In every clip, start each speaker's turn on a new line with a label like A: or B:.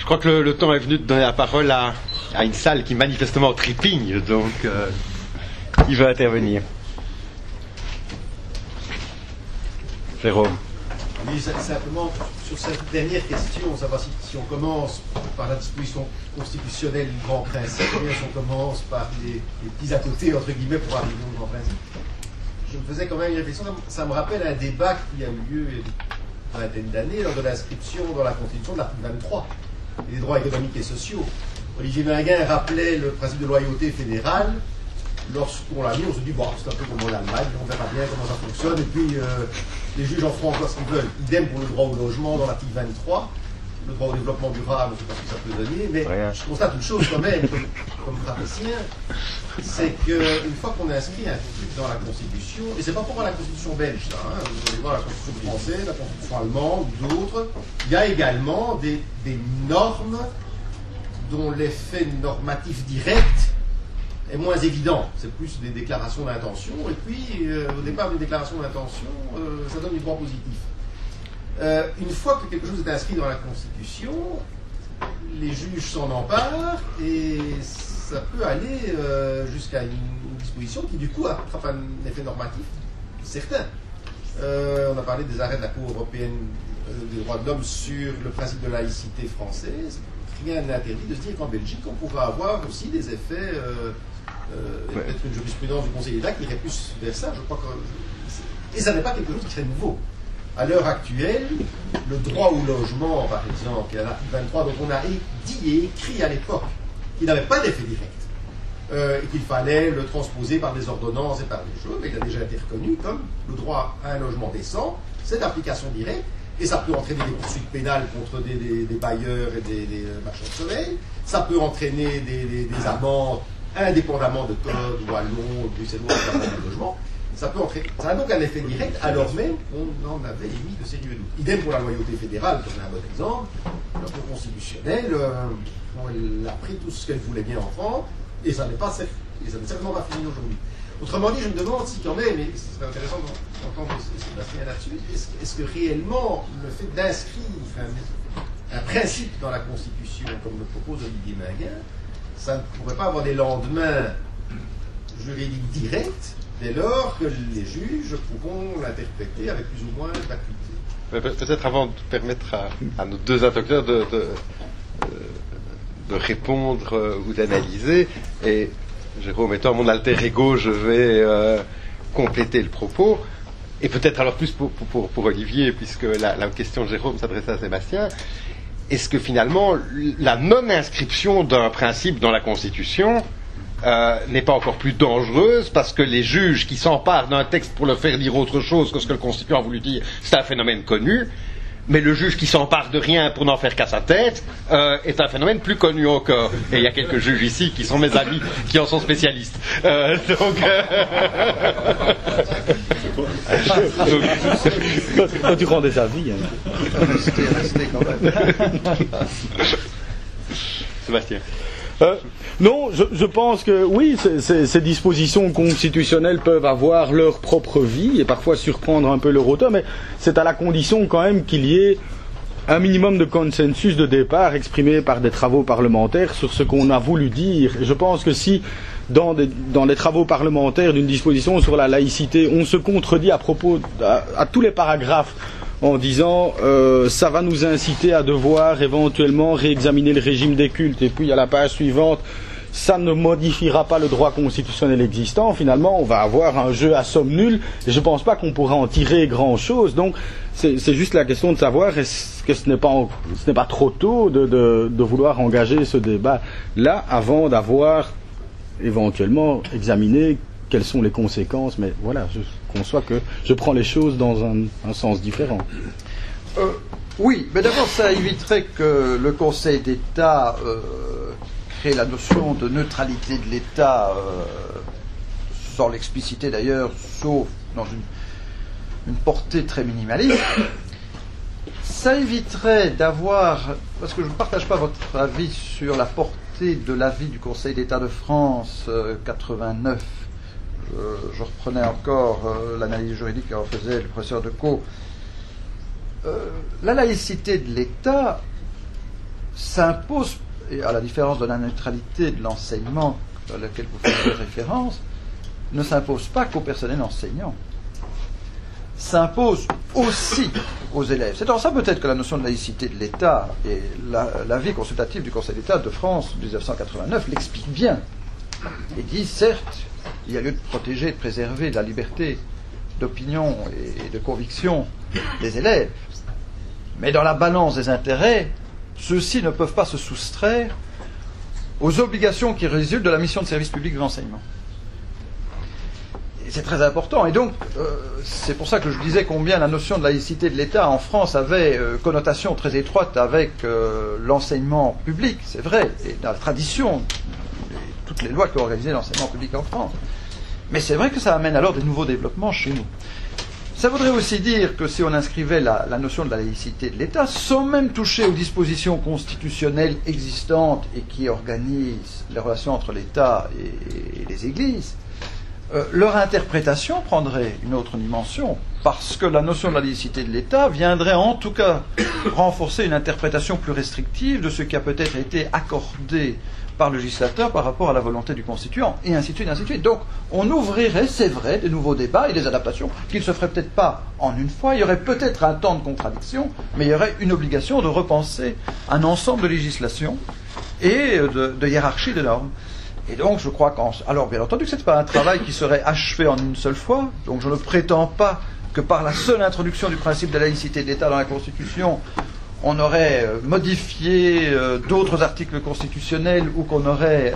A: crois que le temps est venu de donner la parole à une salle qui manifestement trépigne, donc il veut intervenir. Jérôme.
B: Oui, simplement, sur cette dernière question, savoir si on commence par la disposition constitutionnelle du grand principe, ou bien si on commence par les petits à côté, entre guillemets, pour arriver au grand principe. Je me faisais quand même une réflexion, ça me rappelle un débat qui a eu lieu il y a une vingtaine d'années lors de l'inscription dans la Constitution de l'article 23, des droits économiques et sociaux. Olivier Minguin rappelait le principe de loyauté fédérale. Lorsqu'on l'a mis, on se dit, bon, c'est un peu comme en Allemagne, on verra bien comment ça fonctionne, et puis les juges en feront encore ce qu'ils veulent. Idem pour le droit au logement dans l'article 23, le droit au développement durable, je ne sais pas ce que ça peut donner, mais je constate une chose quand même, comme praticien, c'est qu'une fois qu'on inscrit un truc dans la Constitution, et c'est pas pour la Constitution belge, ça, hein, vous allez voir la Constitution française, la Constitution allemande, d'autres, il y a également des normes dont l'effet normatif direct est moins évident. C'est plus des déclarations d'intention, et puis au départ des déclarations d'intention, ça donne du droit positif. Une fois que quelque chose est inscrit dans la Constitution, les juges s'en emparent, et ça peut aller jusqu'à une disposition qui du coup attrape un effet normatif certain. On a parlé des arrêts de la Cour européenne des droits de l'homme sur le principe de laïcité française. Rien n'interdit de se dire qu'en Belgique, on pourra avoir aussi des effets, peut-être une jurisprudence du Conseil d'État qui irait plus vers ça. Je crois que et ça n'est pas quelque chose qui serait nouveau. À l'heure actuelle, le droit au logement, par exemple, il y a l'article 23, dont on a dit et écrit à l'époque qu'il n'avait pas d'effet direct, et qu'il fallait le transposer par des ordonnances et par des choses, mais il a déjà été reconnu comme le droit à un logement décent, c'est d'application directe. Et ça peut entraîner des poursuites pénales contre des bailleurs et des marchands de sommeil. Ça peut entraîner des amendes indépendamment de code wallon, bruxellois, de logement. Ça a donc un effet direct, alors même qu'on en avait émis de sérieux doutes. Idem pour la loyauté fédérale, qui en est un bon exemple. La Cour constitutionnelle, elle a pris tout ce qu'elle voulait bien en prendre, et ça n'est certainement pas fini aujourd'hui. Autrement dit, je me demande si quand même, et ce serait intéressant d'entendre Sébastien là-dessus, est-ce que réellement le fait d'inscrire un principe dans la Constitution, comme le propose Olivier Minguin, ça ne pourrait pas avoir des lendemains juridiques directs dès lors que les juges pourront l'interpréter avec plus ou moins d'acuité.
A: Peut-être avant de permettre à nos deux interlocuteurs de répondre ou d'analyser, et Jérôme étant mon alter ego, je vais compléter le propos, et peut-être alors plus pour Olivier, puisque la question de Jérôme s'adressait à Sébastien. Est-ce que finalement la non-inscription d'un principe dans la Constitution n'est pas encore plus dangereuse parce que les juges qui s'emparent d'un texte pour le faire dire autre chose que ce que le Constituant a voulu dire, c'est un phénomène connu, mais le juge qui s'empare de rien pour n'en faire qu'à sa tête est un phénomène plus connu encore. Et il y a quelques juges ici qui sont mes amis, qui en sont spécialistes.
C: Quand tu rends des avis.
D: Restez quand même.
A: Sébastien.
C: Non, je pense que oui, ces dispositions constitutionnelles peuvent avoir leur propre vie et parfois surprendre un peu leur auteur, mais c'est à la condition quand même qu'il y ait un minimum de consensus de départ exprimé par des travaux parlementaires sur ce qu'on a voulu dire. Et je pense que si dans les travaux parlementaires d'une disposition sur la laïcité, on se contredit à propos à tous les paragraphes en disant ça va nous inciter à devoir éventuellement réexaminer le régime des cultes, et puis à la page suivante ça ne modifiera pas le droit constitutionnel existant, finalement on va avoir un jeu à somme nulle, et je ne pense pas qu'on pourra en tirer grand chose. Donc c'est juste la question de savoir est-ce que ce n'est pas trop tôt de vouloir engager ce débat là avant d'avoir éventuellement examiné quelles sont les conséquences, mais voilà, je conçois que je prends les choses dans un sens différent.
D: Oui, mais d'abord ça éviterait que le Conseil d'État crée la notion de neutralité de l'État, sans l'expliciter d'ailleurs, sauf dans une portée très minimaliste. Ça éviterait d'avoir, parce que je ne partage pas votre avis sur la portée de l'avis du Conseil d'État de France 89. Je reprenais encore l'analyse juridique qu'en faisait le professeur Decaux. La laïcité de l'État, s'impose, et à la différence de la neutralité de l'enseignement à laquelle vous faites référence, ne s'impose pas qu'au personnel enseignant, s'impose aussi aux élèves. C'est dans ça peut-être que la notion de laïcité de l'État et l'avis consultatif du Conseil d'État de France 1989 l'explique bien. Et dit, certes, il y a lieu de protéger et de préserver la liberté d'opinion et de conviction des élèves, mais dans la balance des intérêts, ceux-ci ne peuvent pas se soustraire aux obligations qui résultent de la mission de service public de l'enseignement. Et c'est très important. Et donc, c'est pour ça que je disais combien la notion de laïcité de l'État en France avait connotation très étroite avec l'enseignement public, c'est vrai, et dans la tradition, toutes les lois qui ont organisé l'enseignement public en France. Mais c'est vrai que ça amène alors des nouveaux développements chez nous. Ça voudrait aussi dire que si on inscrivait la notion de la laïcité de l'État, sans même toucher aux dispositions constitutionnelles existantes et qui organisent les relations entre l'État et les Églises, leur interprétation prendrait une autre dimension, parce que la notion de la laïcité de l'État viendrait en tout cas renforcer une interprétation plus restrictive de ce qui a peut-être été accordé par le législateur par rapport à la volonté du constituant, et ainsi de suite, ainsi de suite. Donc, on ouvrirait, c'est vrai, des nouveaux débats et des adaptations qui ne se feraient peut-être pas en une fois. Il y aurait peut-être un temps de contradiction, mais il y aurait une obligation de repenser un ensemble de législations et de hiérarchie de normes. Et donc, je crois alors, bien entendu, que ce n'est pas un travail qui serait achevé en une seule fois, donc je ne prétends pas que par la seule introduction du principe de la laïcité de l'État dans la Constitution, on aurait modifié d'autres articles constitutionnels ou qu'on aurait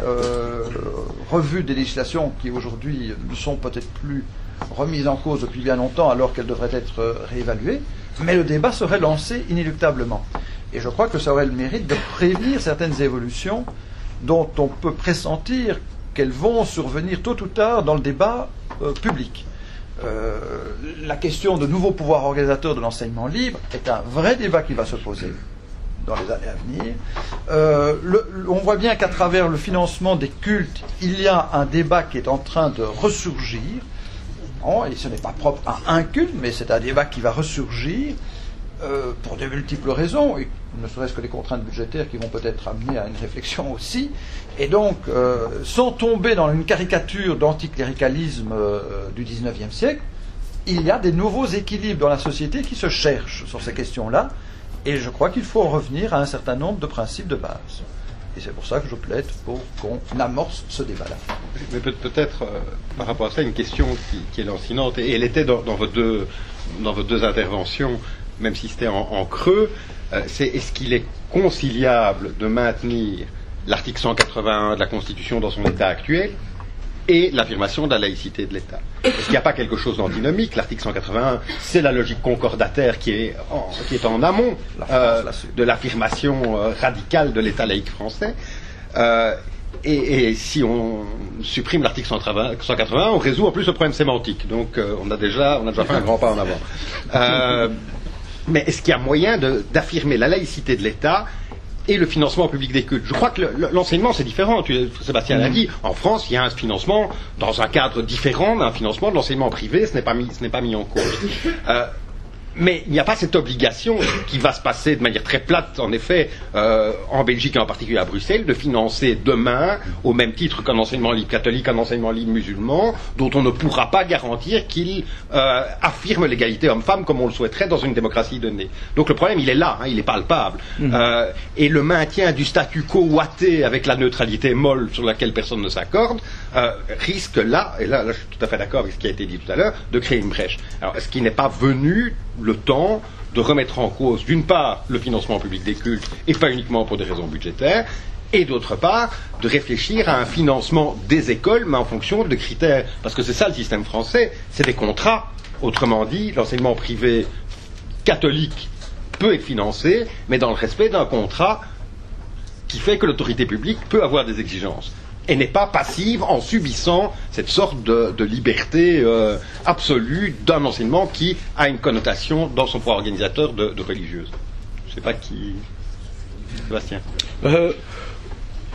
D: revu des législations qui aujourd'hui ne sont peut-être plus remises en cause depuis bien longtemps alors qu'elles devraient être réévaluées, mais le débat serait lancé inéluctablement. Et je crois que ça aurait le mérite de prévenir certaines évolutions dont on peut pressentir qu'elles vont survenir tôt ou tard dans le débat public. La question de nouveaux pouvoirs organisateurs de l'enseignement libre est un vrai débat qui va se poser dans les années à venir. On voit bien qu'à travers le financement des cultes, il y a un débat qui est en train de ressurgir. Bon, et ce n'est pas propre à un culte, mais c'est un débat qui va ressurgir pour de multiples raisons, et ne serait-ce que les contraintes budgétaires qui vont peut-être amener à une réflexion aussi. Et donc, sans tomber dans une caricature d'anticléricalisme du XIXe siècle, il y a des nouveaux équilibres dans la société qui se cherchent sur ces questions-là, et je crois qu'il faut en revenir à un certain nombre de principes de base. Et c'est pour ça que je plaide pour qu'on amorce ce débat-là.
A: Mais peut-être, par rapport à ça, une question qui est lancinante, et elle était dans vos deux interventions, même si c'était en creux, c'est est-ce qu'il est conciliable de maintenir l'article 181 de la Constitution dans son état actuel et l'affirmation de la laïcité de l'État. Est-ce qu'il n'y a pas quelque chose d'antinomique? L'article 181, c'est la logique concordataire qui est en amont de l'affirmation radicale de l'État laïque français. Et si on supprime l'article 181, on résout en plus le problème sémantique. Donc on a déjà fait un grand pas en avant. Mais est-ce qu'il y a moyen d'affirmer la laïcité de l'État et le financement public des cultes? Je crois que l'enseignement, c'est différent. Sébastien l'a dit. En France, il y a un financement dans un cadre différent d'un financement de l'enseignement privé. Ce n'est pas mis en cause. Mais il n'y a pas cette obligation qui va se passer de manière très plate, en effet, en Belgique et en particulier à Bruxelles, de financer demain, au même titre qu'un enseignement libre catholique, un enseignement libre musulman, dont on ne pourra pas garantir qu'il affirme l'égalité homme-femme comme on le souhaiterait dans une démocratie donnée. Donc le problème, il est là, il est palpable. Et le maintien du statu quo ouaté avec la neutralité molle sur laquelle personne ne s'accorde, risque là, et là je suis tout à fait d'accord avec ce qui a été dit tout à l'heure, de créer une brèche. Alors est-ce qu'il n'est pas venu le temps de remettre en cause, d'une part, le financement public des cultes, et pas uniquement pour des raisons budgétaires, et d'autre part, de réfléchir à un financement des écoles, mais en fonction de critères, parce que c'est ça le système français, c'est des contrats. Autrement dit, l'enseignement privé catholique peut être financé, mais dans le respect d'un contrat qui fait que l'autorité publique peut avoir des exigences. Et n'est pas passive en subissant cette sorte de liberté absolue d'un enseignement qui a une connotation dans son pouvoir organisateur de religieuse. Je ne sais pas qui... Sébastien.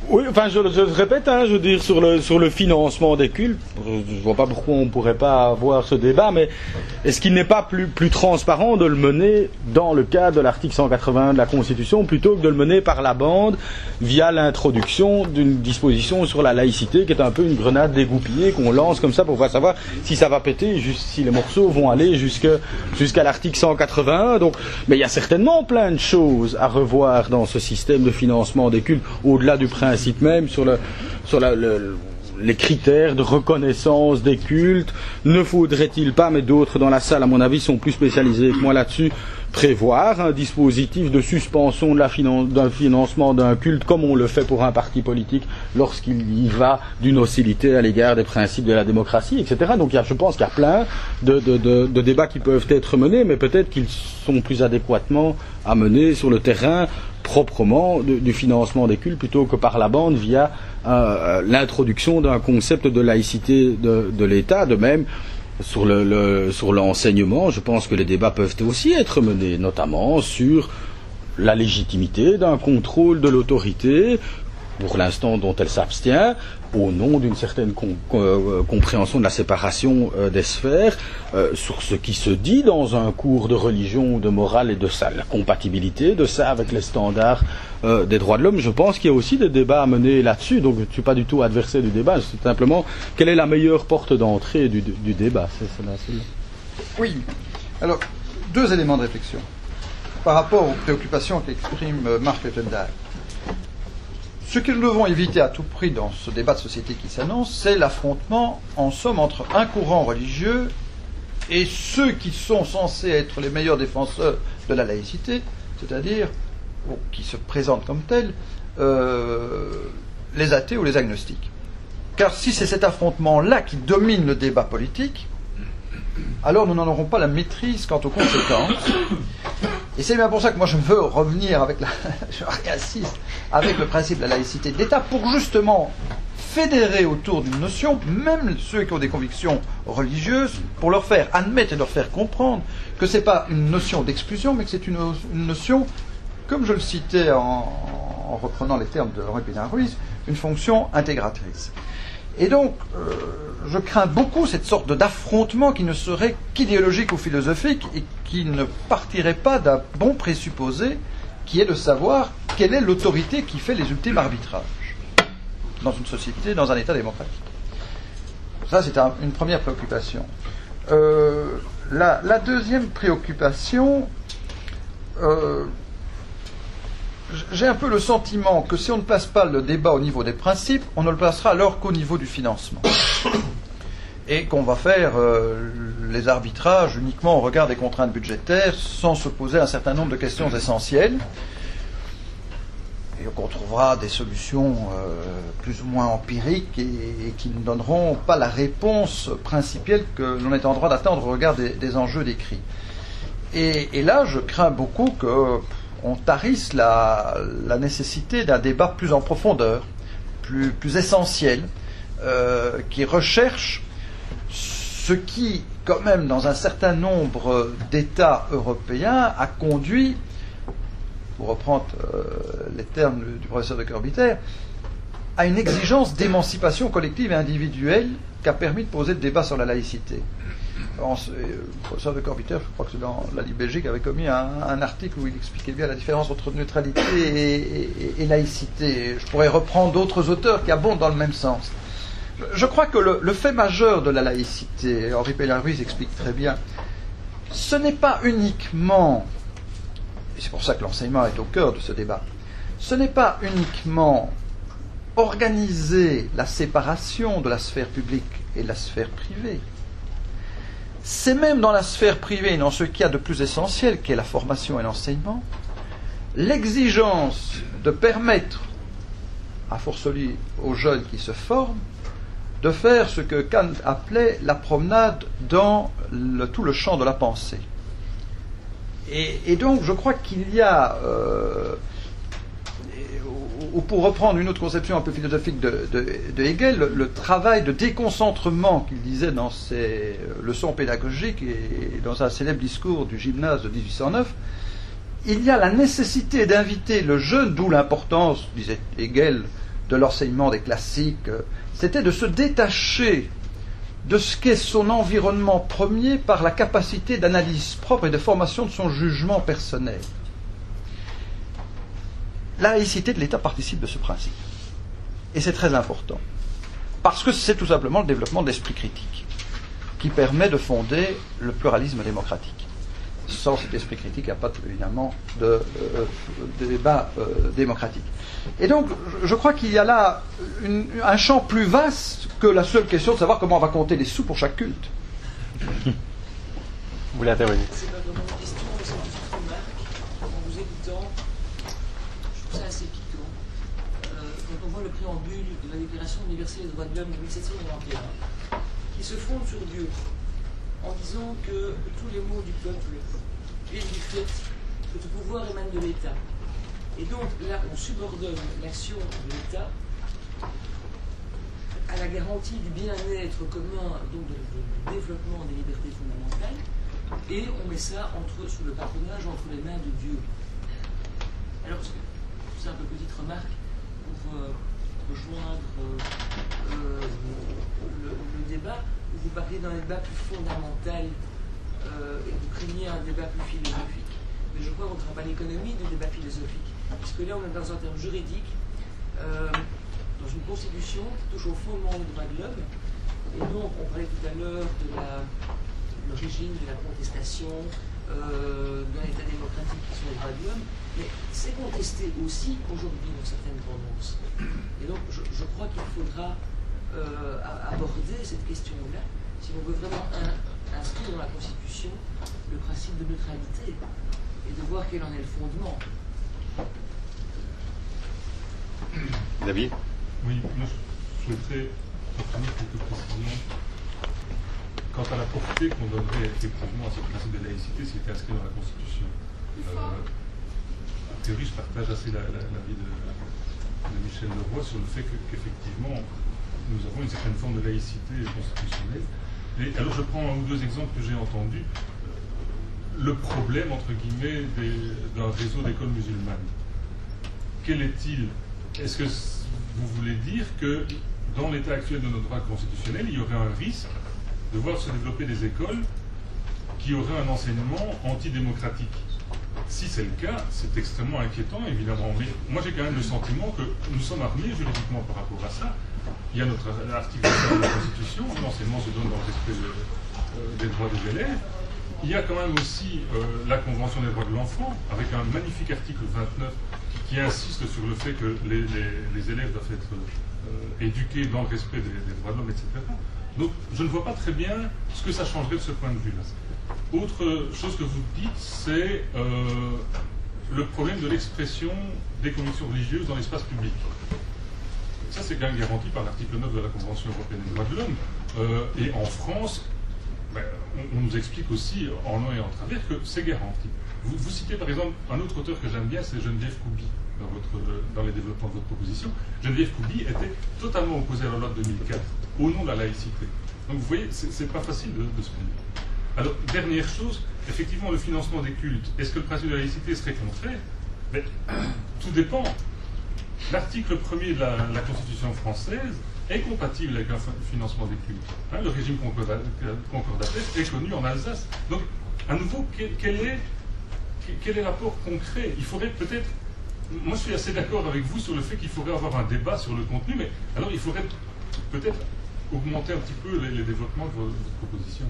C: Oui, enfin, je le répète, je veux dire, sur le financement des cultes, je vois pas pourquoi on pourrait pas avoir ce débat, mais est-ce qu'il n'est pas plus transparent de le mener dans le cadre de l'article 181 de la Constitution, plutôt que de le mener par la bande, via l'introduction d'une disposition sur la laïcité, qui est un peu une grenade dégoupillée qu'on lance comme ça pour pouvoir savoir si ça va péter, si les morceaux vont aller jusqu'à l'article 181. Donc, mais il y a certainement plein de choses à revoir dans ce système de financement des cultes, au-delà du principe même sur les critères de reconnaissance des cultes. Ne faudrait-il pas, mais d'autres dans la salle à mon avis sont plus spécialisés que moi là-dessus, prévoir un dispositif de suspension d'un financement d'un culte comme on le fait pour un parti politique lorsqu'il y va d'une hostilité à l'égard des principes de la démocratie, etc. Donc je pense qu'il y a plein de débats qui peuvent être menés, mais peut-être qu'ils sont plus adéquatement à mener sur le terrain proprement du financement des cultes plutôt que par la bande via l'introduction d'un concept de laïcité de l'État. De même, sur l'enseignement, je pense que les débats peuvent aussi être menés, notamment sur la légitimité d'un contrôle de l'autorité, pour l'instant dont elle s'abstient, au nom d'une certaine compréhension de la séparation des sphères, sur ce qui se dit dans un cours de religion, de morale et de ça, la compatibilité de ça avec les standards des droits de l'homme. Je pense qu'il y a aussi des débats à mener là-dessus, donc je ne suis pas du tout adversaire du débat, c'est simplement quelle est la meilleure porte d'entrée du débat.
D: Oui, alors, 2 éléments de réflexion par rapport aux préoccupations qu'exprime Marc Lettendal. Ce que nous devons éviter à tout prix dans ce débat de société qui s'annonce, c'est l'affrontement, en somme, entre un courant religieux et ceux qui sont censés être les meilleurs défenseurs de la laïcité, c'est-à-dire, qui se présentent comme tels, les athées ou les agnostiques. Car si c'est cet affrontement-là qui domine le débat politique, alors nous n'en aurons pas la maîtrise quant aux conséquences. Et c'est bien pour ça que moi je veux revenir je réinsiste, avec le principe de la laïcité de l'État, pour justement fédérer autour d'une notion, même ceux qui ont des convictions religieuses, pour leur faire admettre et leur faire comprendre que ce n'est pas une notion d'exclusion, mais que c'est une notion, comme je le citais en reprenant les termes de Henri Pétain-Ruiz, une fonction intégratrice. Et donc, je crains beaucoup cette sorte d'affrontement qui ne serait qu'idéologique ou philosophique et qui ne partirait pas d'un bon présupposé qui est de savoir quelle est l'autorité qui fait les ultimes arbitrages dans une société, dans un État démocratique. Ça, c'est une première préoccupation. La deuxième préoccupation, j'ai un peu le sentiment que si on ne place pas le débat au niveau des principes, on ne le placera alors qu'au niveau du financement. Et qu'on va faire les arbitrages uniquement au regard des contraintes budgétaires, sans se poser un certain nombre de questions essentielles. Et qu'on trouvera des solutions plus ou moins empiriques et qui ne donneront pas la réponse principielle que l'on est en droit d'attendre au regard des enjeux décrits. Et là, je crains beaucoup qu'on tarisse la nécessité d'un débat plus en profondeur, plus essentiel, qui recherche ce qui, quand même, dans un certain nombre d'États européens, a conduit, pour reprendre les termes du professeur de Corbiter, à une exigence d'émancipation collective et individuelle qui a permis de poser le débat sur la laïcité. Le professeur de Corbiter, je crois que c'est dans la Ligue Belgique, avait commis un article où il expliquait bien la différence entre neutralité et laïcité. Je pourrais reprendre d'autres auteurs qui abondent dans le même sens. Je crois que le fait majeur de la laïcité, Henri Pétain-Ruiz explique très bien, ce n'est pas uniquement, et c'est pour ça que l'enseignement est au cœur de ce débat, ce n'est pas uniquement organiser la séparation de la sphère publique et de la sphère privée. C'est même dans la sphère privée, dans ce qu'il y a de plus essentiel, qui est la formation et l'enseignement, l'exigence de permettre, à fortiori aux jeunes qui se forment, de faire ce que Kant appelait la promenade dans tout le champ de la pensée. Et donc, je crois qu'il y a, ou pour reprendre une autre conception un peu philosophique de Hegel, le travail de déconcentrement qu'il disait dans ses leçons pédagogiques et dans un célèbre discours du gymnase de 1809, il y a la nécessité d'inviter le jeune, d'où l'importance, disait Hegel, de l'enseignement des classiques, c'était de se détacher de ce qu'est son environnement premier par la capacité d'analyse propre et de formation de son jugement personnel. La laïcité de l'État participe de ce principe. Et c'est très important. Parce que c'est tout simplement le développement de l'esprit critique qui permet de fonder le pluralisme démocratique. Sans cet esprit critique, il n'y a pas évidemment de débat démocratique. Et donc, je crois qu'il y a là un champ plus vaste que la seule question de savoir comment on va compter les sous pour chaque culte.
A: Vous voulez intervenir?
E: C'est pas vraiment une question, mais c'est une petite remarque. En vous écoutant, je trouve ça assez piquant. Quand on voit le préambule de la Déclaration universelle des droits de l'homme de 1791, qui se fonde sur Dieu, en disant que tous les maux du peuple viennent du fait que tout pouvoir émane de l'État. Et donc là, on subordonne l'action de l'État à la garantie du bien-être commun, donc du développement des libertés fondamentales, et on met ça sous le patronage entre les mains de Dieu. Alors, c'est un peu petite remarque pour rejoindre le débat. Vous parlez d'un débat plus fondamental et vous craignez un débat plus philosophique. Mais je crois qu'on ne fera pas l'économie du débat philosophique. Puisque là, on est dans un terme juridique, dans une constitution qui touche au fondement des droits de l'homme. Et donc, on parlait tout à l'heure de l'origine de la contestation, d'un État démocratique qui sont les droits de l'homme. Mais c'est contesté aussi aujourd'hui dans certaines tendances. Et donc, je crois qu'il faudra aborder cette question-là, si on veut vraiment inscrire dans la Constitution le principe de neutralité et de voir quel en est le fondement.
A: David?
F: Oui, moi je souhaiterais obtenir quelques précisions quant à la portée qu'on donnerait effectivement à ce principe de laïcité s'il était inscrit dans la Constitution. A priori, je partage assez l'avis de Michel Leroy sur le fait qu'effectivement, nous avons une certaine forme de laïcité constitutionnelle. Et alors je prends un ou deux exemples que j'ai entendus. Le problème, entre guillemets, d'un réseau d'écoles musulmanes. Quel est-il? Est-ce que vous voulez dire que dans l'état actuel de notre droit constitutionnel, il y aurait un risque de voir se développer des écoles qui auraient un enseignement antidémocratique? Si c'est le cas, c'est extrêmement inquiétant, évidemment. Mais moi, j'ai quand même le sentiment que nous sommes armés juridiquement par rapport à ça. Il y a notre article de la Constitution, l'enseignement se donne dans le respect des droits des élèves. Il y a quand même aussi la Convention des droits de l'enfant, avec un magnifique article 29 qui insiste sur le fait que les élèves doivent être éduqués dans le respect des droits de l'homme, etc. Donc, je ne vois pas très bien ce que ça changerait de ce point de vue-là. Autre chose que vous dites, c'est le problème de l'expression des convictions religieuses dans l'espace public. Ça, c'est quand même garanti par l'article 9 de la Convention européenne des droits de l'homme. Et en France, on nous explique aussi en long et en travers que c'est garanti. Vous citez par exemple un autre auteur que j'aime bien, c'est Geneviève Couby, dans les développements de votre proposition. Geneviève Couby était totalement opposée à la loi de 2004, au nom de la laïcité. Donc vous voyez, c'est pas facile de se prendre. Alors, dernière chose, effectivement, le financement des cultes. Est-ce que le principe de la laïcité serait contraire? Mais tout dépend. L'article 1er de la Constitution française est compatible avec un financement des cultes. Le régime concordataire est connu en Alsace. Donc, à nouveau, quel est l'apport concret? Il faudrait peut-être... Moi, je suis assez d'accord avec vous sur le fait qu'il faudrait avoir un débat sur le contenu, mais alors il faudrait peut-être augmenter un petit peu les développements de votre proposition.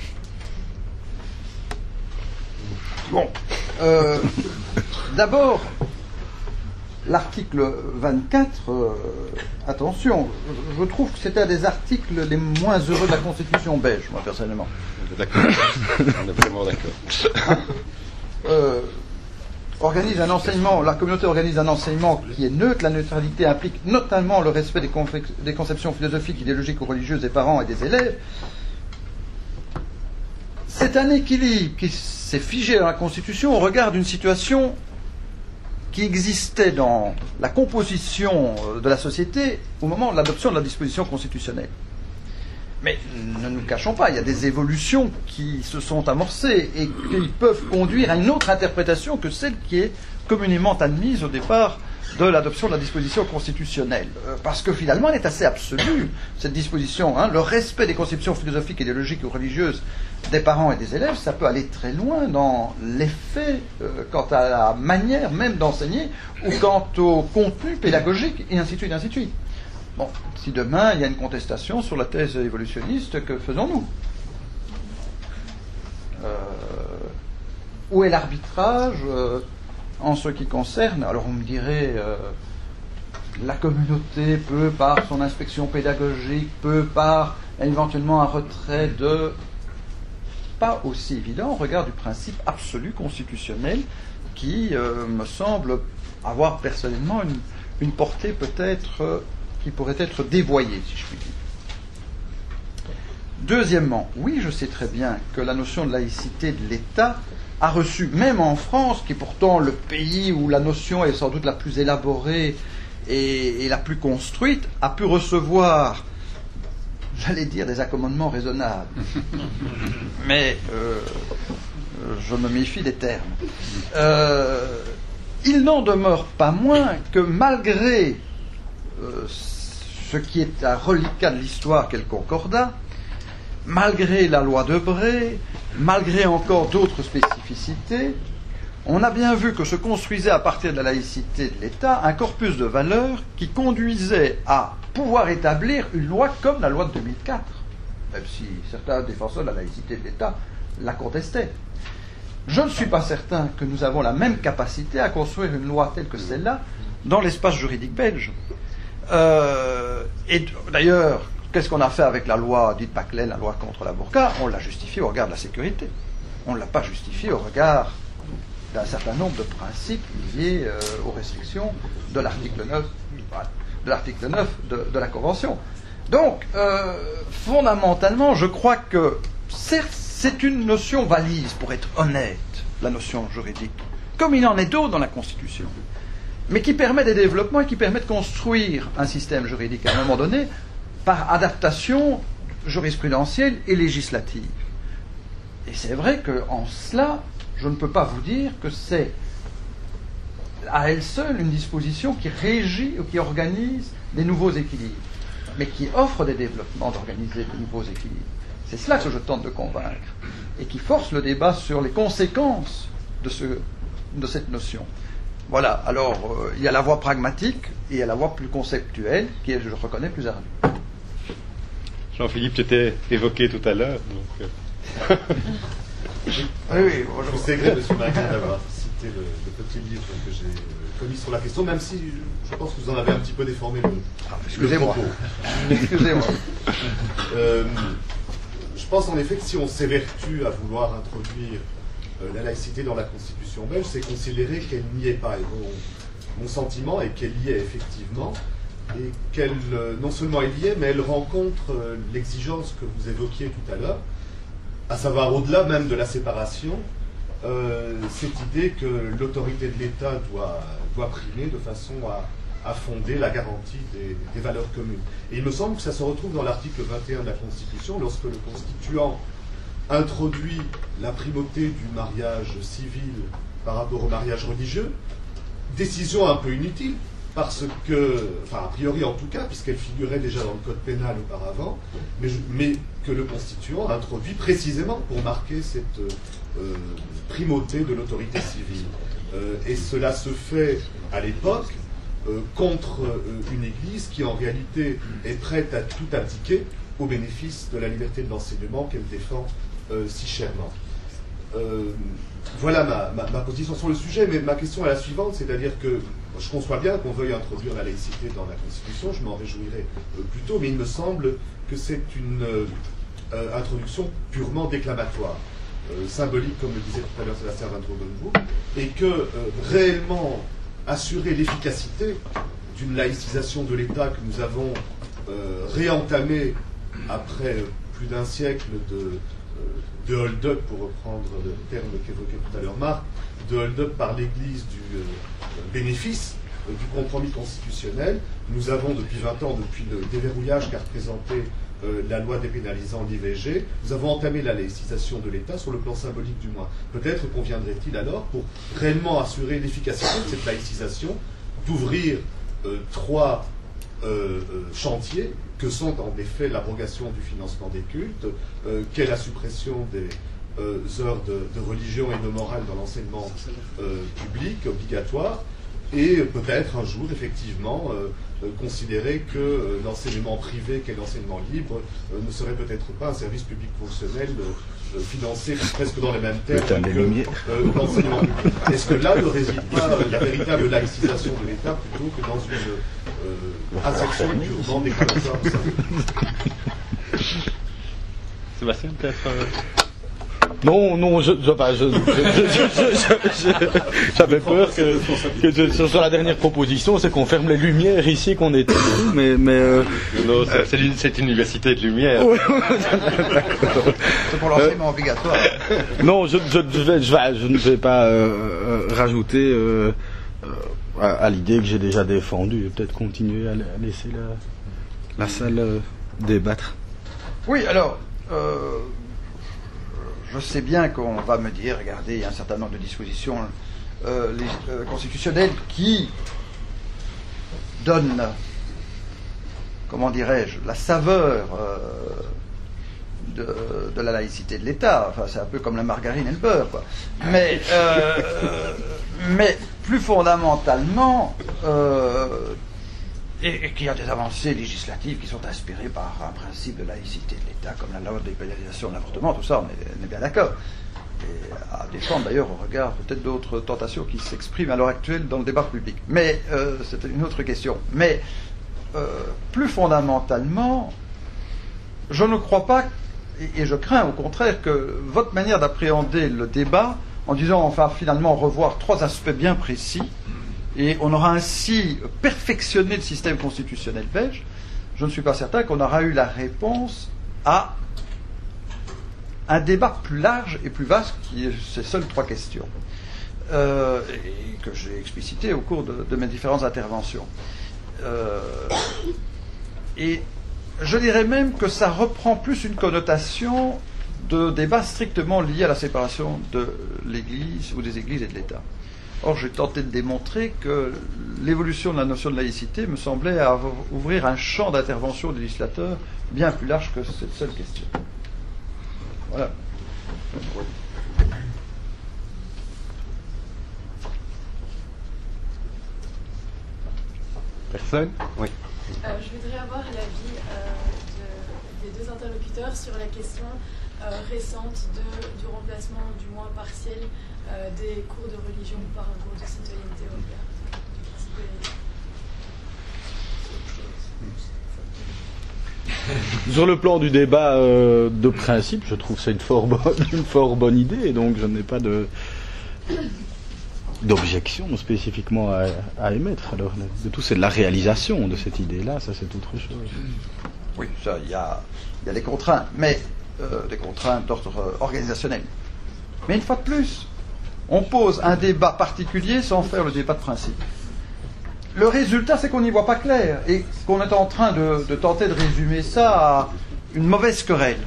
D: Bon. D'abord, l'article 24, attention, je trouve que c'était un des articles les moins heureux de la Constitution belge, moi personnellement.
A: D'accord, on est vraiment d'accord.
D: Organise un enseignement, la communauté organise un enseignement qui est neutre. La neutralité implique notamment le respect des conceptions philosophiques, idéologiques ou religieuses des parents et des élèves. C'est un équilibre qui s'est figé dans la Constitution au regard d'une situation qui existait dans la composition de la société au moment de l'adoption de la disposition constitutionnelle. Mais ne nous cachons pas, il y a des évolutions qui se sont amorcées et qui peuvent conduire à une autre interprétation que celle qui est communément admise au départ de l'adoption de la disposition constitutionnelle. Parce que finalement, elle est assez absolue, cette disposition. Hein. Le respect des conceptions philosophiques, idéologiques ou religieuses des parents et des élèves, ça peut aller très loin dans l'effet quant à la manière même d'enseigner ou quant au contenu pédagogique, et ainsi de suite, ainsi de suite. Bon, si demain il y a une contestation sur la thèse évolutionniste, que faisons-nous ? Où est l'arbitrage en ce qui concerne ? Alors on me dirait, la communauté peut par son inspection pédagogique, peut par éventuellement un retrait de... Pas aussi évident au regard du principe absolu constitutionnel qui me semble avoir personnellement une portée peut-être qui pourrait être dévoyée, si je puis dire. Deuxièmement, oui, je sais très bien que la notion de laïcité de l'État a reçu, même en France, qui est pourtant le pays où la notion est sans doute la plus élaborée et la plus construite, a pu recevoir, j'allais dire, des accommodements raisonnables. Mais je me méfie des termes. Il n'en demeure pas moins que malgré ce qui est un reliquat de l'histoire qu'est le Concordat, malgré la loi de Bray, malgré encore d'autres spécificités, on a bien vu que se construisait à partir de la laïcité de l'État un corpus de valeurs qui conduisait à pouvoir établir une loi comme la loi de 2004, même si certains défenseurs de la laïcité de l'État la contestaient. Je ne suis pas certain que nous avons la même capacité à construire une loi telle que celle-là dans l'espace juridique belge. Et d'ailleurs, qu'est-ce qu'on a fait avec la loi dite Paclet, la loi contre la burqa ? On l'a justifiée au regard de la sécurité. On ne l'a pas justifiée au regard d'un certain nombre de principes liés aux restrictions de l'article 9, de la Convention. Donc, fondamentalement, je crois que, certes, c'est une notion valise, pour être honnête, la notion juridique, comme il en est d'autres dans la Constitution, mais qui permet des développements et qui permet de construire un système juridique à un moment donné par adaptation jurisprudentielle et législative. Et c'est vrai qu'en cela, je ne peux pas vous dire que c'est à elle seule une disposition qui régit ou qui organise des nouveaux équilibres, mais qui offre des développements d'organiser de nouveaux équilibres. C'est cela que je tente de convaincre, et qui force le débat sur les conséquences de cette notion. Voilà, alors il y a la voie pragmatique et il y a la voie plus conceptuelle, qui est, je le reconnais, plus ardue.
A: Jean-Philippe, tu t'es évoqué tout à l'heure, donc...
B: Oui, je vous sais gré, M. Magrin, d'avoir cité le petit livre que j'ai commis sur la question, même si je pense que vous en avez un petit peu déformé le
D: excusez-moi.
B: Excusez-moi. Je pense en effet que si on s'évertue à vouloir introduire la laïcité dans la Constitution belge, c'est considérer qu'elle n'y est pas. Et mon sentiment est qu'elle y est effectivement, et qu'elle, non seulement elle y est, mais elle rencontre l'exigence que vous évoquiez tout à l'heure, à savoir au-delà même de la séparation, cette idée que l'autorité de l'État doit primer de façon à fonder la garantie des valeurs communes. Et il me semble que ça se retrouve dans l'article 21 de la Constitution, lorsque le constituant introduit la primauté du mariage civil par rapport au mariage religieux, décision un peu inutile, parce que, enfin a priori en tout cas, puisqu'elle figurait déjà dans le code pénal auparavant, mais que le constituant introduit précisément pour marquer cette primauté de l'autorité civile. Et cela se fait à l'époque contre une Église qui en réalité est prête à tout abdiquer au bénéfice de la liberté de l'enseignement qu'elle défend si chèrement. Voilà ma position sur le sujet, mais ma question est la suivante, c'est-à-dire que je conçois bien qu'on veuille introduire la laïcité dans la Constitution, je m'en réjouirais plutôt, mais il me semble que c'est une introduction purement déclamatoire, symbolique, comme le disait tout à l'heure Sébastien Van Trogenbourg, et que réellement assurer l'efficacité d'une laïcisation de l'État que nous avons réentamée après plus d'un siècle de hold-up, pour reprendre le terme qu'évoquait tout à l'heure Marc, de hold-up par l'Église du bénéfice du compromis constitutionnel. Nous avons depuis 20 ans, depuis le déverrouillage qu'a représenté la loi dépénalisant l'IVG, nous avons entamé la laïcisation de l'État, sur le plan symbolique du moins. Peut-être conviendrait-il alors, pour réellement assurer l'efficacité de cette laïcisation,
G: d'ouvrir 3 chantiers que sont en effet l'abrogation du financement des cultes, qu'est la suppression des heures de religion et de morale dans l'enseignement public obligatoire, et peut-être un jour, effectivement, considérer que l'enseignement privé qu'est l'enseignement libre ne serait peut-être pas un service public fonctionnel financé presque dans les mêmes termes que l'enseignement public. Est-ce que là ne réside pas la véritable laïcisation de l'État plutôt que dans une insertion purement déclaratoire?
A: Sébastien, peut-être
C: Non, j'avais peur que sur la dernière proposition, c'est qu'on ferme les lumières ici, qu'on est tous, mais
A: non, c'est une université de lumière.
D: C'est pour l'enseignement obligatoire.
C: Non, je ne vais pas rajouter à l'idée que j'ai déjà défendue, et peut-être continuer à laisser la salle débattre.
D: Oui, alors, je sais bien qu'on va me dire, regardez, il y a un certain nombre de dispositions constitutionnelles qui donnent, comment dirais-je, la saveur de la laïcité de l'État. Enfin, c'est un peu comme la margarine et le beurre, quoi. Mais plus fondamentalement, et qu'il y a des avancées législatives qui sont inspirées par un principe de laïcité de l'État, comme la loi de légalisation de l'avortement, tout ça, on est bien d'accord. Et à défendre d'ailleurs au regard peut-être d'autres tentations qui s'expriment à l'heure actuelle dans le débat public. Mais c'est une autre question. Mais plus fondamentalement, je ne crois pas, et je crains au contraire que votre manière d'appréhender le débat, en disant on va finalement revoir 3 aspects bien précis, et on aura ainsi perfectionné le système constitutionnel belge, je ne suis pas certain qu'on aura eu la réponse à un débat plus large et plus vaste qui est ces seules 3 questions, et que j'ai explicité au cours de mes différentes interventions. Et je dirais même que ça reprend plus une connotation de débat strictement lié à la séparation de l'Église ou des Églises et de l'État. Or, j'ai tenté de démontrer que l'évolution de la notion de laïcité me semblait ouvrir un champ d'intervention du législateur bien plus large que cette seule question. Voilà.
A: Personne? Oui.
H: Je voudrais avoir l'avis des 2 interlocuteurs sur la question récente du remplacement, du moins partiel, des cours de religion par un cours de citoyenneté obligatoire.
C: Sur le plan du débat de principe, je trouve que c'est une fort bonne idée, et donc je n'ai pas d'objection spécifiquement à émettre. Alors, de tout, c'est de la réalisation de cette idée-là, ça c'est autre chose.
D: Oui, ça, il y a des contraintes, mais des contraintes d'ordre organisationnel. Mais une fois de plus, on pose un débat particulier sans faire le débat de principe. Le résultat, c'est qu'on n'y voit pas clair, et qu'on est en train de tenter de résumer ça à une mauvaise querelle.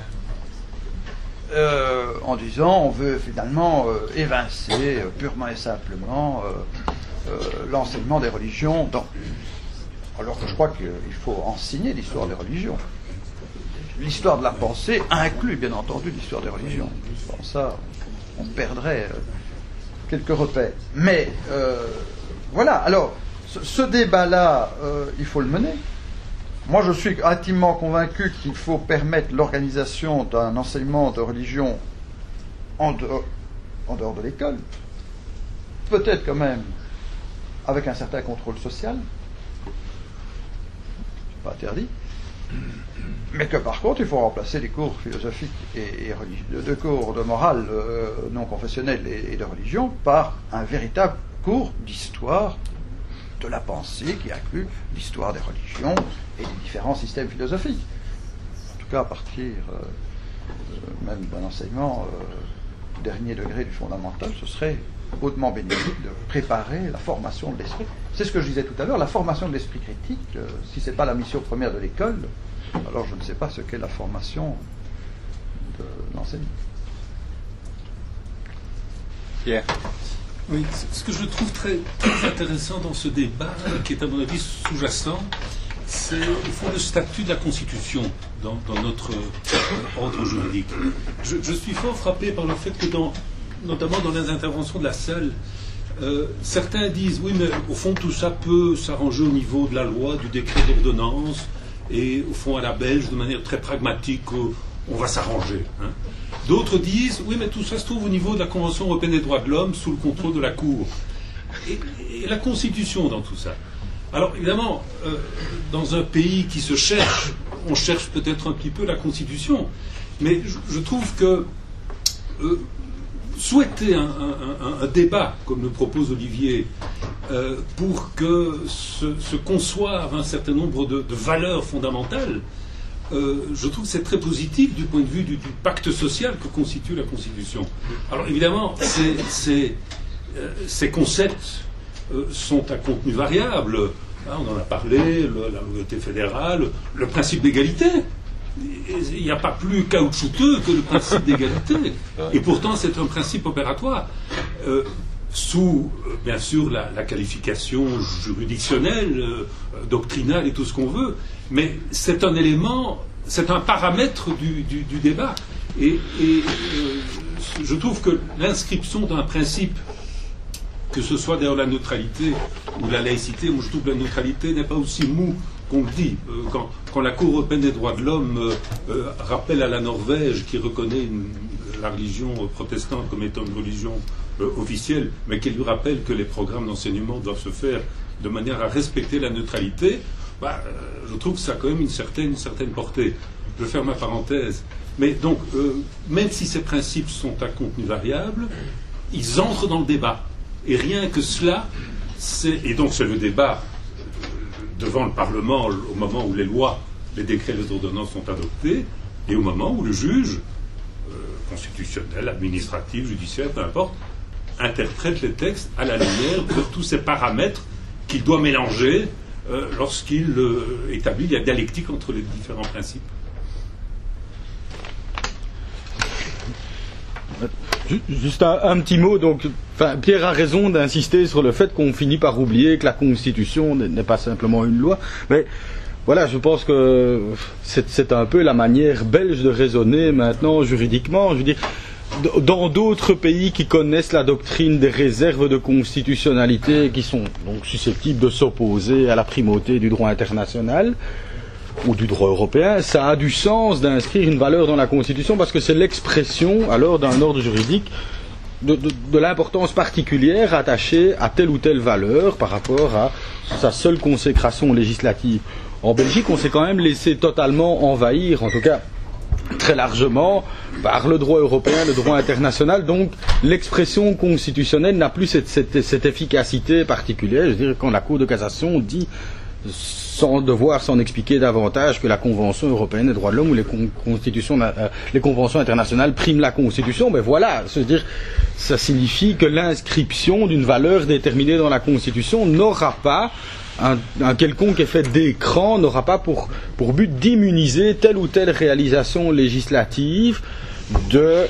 D: En disant on veut finalement évincer purement et simplement l'enseignement des religions alors que je crois qu'il faut enseigner l'histoire des religions. L'histoire de la pensée inclut bien entendu l'histoire des religions. Sans ça, on perdrait quelques repères. Mais voilà, alors ce débat-là, il faut le mener. Moi, je suis intimement convaincu qu'il faut permettre l'organisation d'un enseignement de religion en dehors de l'école, peut-être quand même avec un certain contrôle social, c'est pas interdit, mais que par contre, il faut remplacer les cours philosophiques et religieux, de cours de morale non confessionnelle et de religion par un véritable cours d'histoire de la pensée qui inclut l'histoire des religions et des différents systèmes philosophiques. En tout cas, à partir même d'un enseignement dernier degré du fondamental, ce serait hautement bénéfique de préparer la formation de l'esprit. C'est ce que je disais tout à l'heure, la formation de l'esprit critique, si ce n'est pas la mission première de l'école, alors je ne sais pas ce qu'est la formation de l'enseignant.
A: Pierre.
F: Oui, ce que je trouve très, très intéressant dans ce débat, qui est à mon avis sous-jacent, c'est au fond le statut de la Constitution dans notre ordre juridique. Je suis fort frappé par le fait que, notamment dans les interventions de la salle, certains disent oui, mais au fond tout ça peut s'arranger au niveau de la loi, du décret d'ordonnance, et au fond à la belge, de manière très pragmatique, on va s'arranger. Hein. D'autres disent oui, mais tout ça se trouve au niveau de la Convention européenne des droits de l'homme, sous le contrôle de la Cour. Et la Constitution dans tout ça. Alors évidemment, dans un pays qui se cherche, on cherche peut-être un petit peu la Constitution, mais je trouve que souhaiter un débat, comme le propose Olivier, pour que se conçoivent un certain nombre de valeurs fondamentales, je trouve que c'est très positif du point de vue du pacte social que constitue la Constitution. Alors évidemment, ces concepts sont à contenu variable. On en a parlé, la loyauté fédérale, le principe d'égalité. Il n'y a pas plus caoutchouteux que le principe d'égalité. Et pourtant, c'est un principe opératoire. Sous, bien sûr, la qualification juridictionnelle, doctrinale et tout ce qu'on veut. Mais c'est un élément, c'est un paramètre du débat. Et je trouve que l'inscription d'un principe, que ce soit d'ailleurs la neutralité ou la laïcité, moi je trouve que la neutralité n'est pas aussi mou qu'on le dit. Quand la Cour européenne des droits de l'homme rappelle à la Norvège, qui reconnaît la religion protestante comme étant une religion officielle, mais qui lui rappelle que les programmes d'enseignement doivent se faire de manière à respecter la neutralité, je trouve que ça a quand même une certaine portée. Je vais faire ma parenthèse. Mais donc, même si ces principes sont à contenu variable, ils entrent dans le débat. Et rien que cela, et donc c'est le débat devant le Parlement au moment où les lois, les décrets, les ordonnances sont adoptés, et au moment où le juge, constitutionnel, administratif, judiciaire, peu importe, interprète les textes à la lumière de tous ces paramètres qu'il doit mélanger lorsqu'il établit la dialectique entre les différents principes.
C: Juste un petit mot. Donc, Pierre a raison d'insister sur le fait qu'on finit par oublier que la Constitution n'est pas simplement une loi. Mais voilà, je pense que c'est un peu la manière belge de raisonner maintenant juridiquement. Je veux dire, dans d'autres pays qui connaissent la doctrine des réserves de constitutionnalité, qui sont donc susceptibles de s'opposer à la primauté du droit international ou du droit européen, ça a du sens d'inscrire une valeur dans la Constitution parce que c'est l'expression alors d'un ordre juridique de l'importance particulière attachée à telle ou telle valeur par rapport à sa seule consécration législative. En Belgique, on s'est quand même laissé totalement envahir, en tout cas très largement, par le droit européen, le droit international. Donc l'expression constitutionnelle n'a plus cette efficacité particulière. Je veux dire, quand la Cour de cassation dit, sans devoir s'en expliquer davantage, que la Convention européenne des droits de l'homme ou les conventions internationales priment la Constitution, ben voilà, c'est-à-dire, ça signifie que l'inscription d'une valeur déterminée dans la Constitution n'aura pas un quelconque effet d'écran, n'aura pas pour but d'immuniser telle ou telle réalisation législative de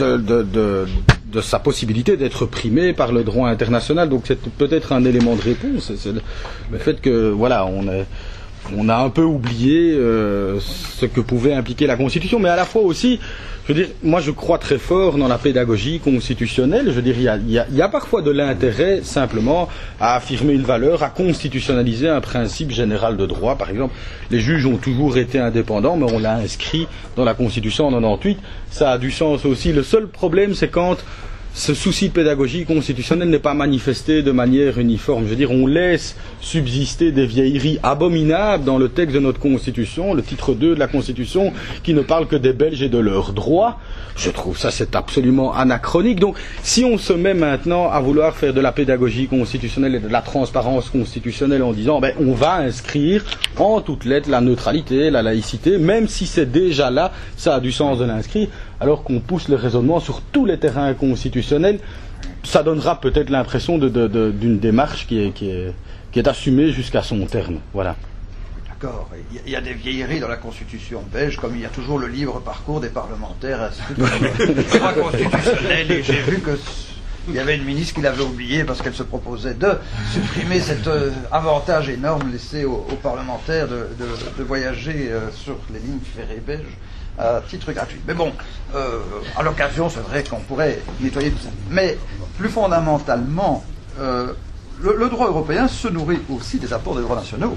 C: sa possibilité d'être primée par le droit international. Donc c'est peut-être un élément de réponse, c'est le fait que voilà, on a un peu oublié ce que pouvait impliquer la Constitution, mais à la fois aussi, je veux dire, moi je crois très fort dans la pédagogie constitutionnelle. Je veux dire, il y a parfois de l'intérêt simplement à affirmer une valeur, à constitutionnaliser un principe général de droit. Par exemple, les juges ont toujours été indépendants, mais on l'a inscrit dans la Constitution en 98. Ça a du sens aussi. Le seul problème, c'est quand ce souci de pédagogie constitutionnelle n'est pas manifesté de manière uniforme. Je veux dire, on laisse subsister des vieilleries abominables dans le texte de notre Constitution, le titre 2 de la Constitution, qui ne parle que des Belges et de leurs droits. Je trouve ça, c'est absolument anachronique. Donc, si on se met maintenant à vouloir faire de la pédagogie constitutionnelle et de la transparence constitutionnelle en disant, ben, on va inscrire en toutes lettres la neutralité, la laïcité, même si c'est déjà là, ça a du sens de l'inscrire, alors qu'on pousse le raisonnement sur tous les terrains constitutionnels, ça donnera peut-être l'impression d'une démarche qui est assumée jusqu'à son terme. Voilà.
D: D'accord. Il y a des vieilleries dans la Constitution belge, comme il y a toujours le livre parcours des parlementaires, ainsi de suite. Le droit constitutionnel, et j'ai vu que Il y avait une ministre qui l'avait oublié parce qu'elle se proposait de supprimer cet avantage énorme laissé aux parlementaires de voyager sur les lignes ferrées belges à titre gratuit. Mais bon, à l'occasion, c'est vrai qu'on pourrait nettoyer tout ça. Mais plus fondamentalement, le droit européen se nourrit aussi des apports des droits nationaux.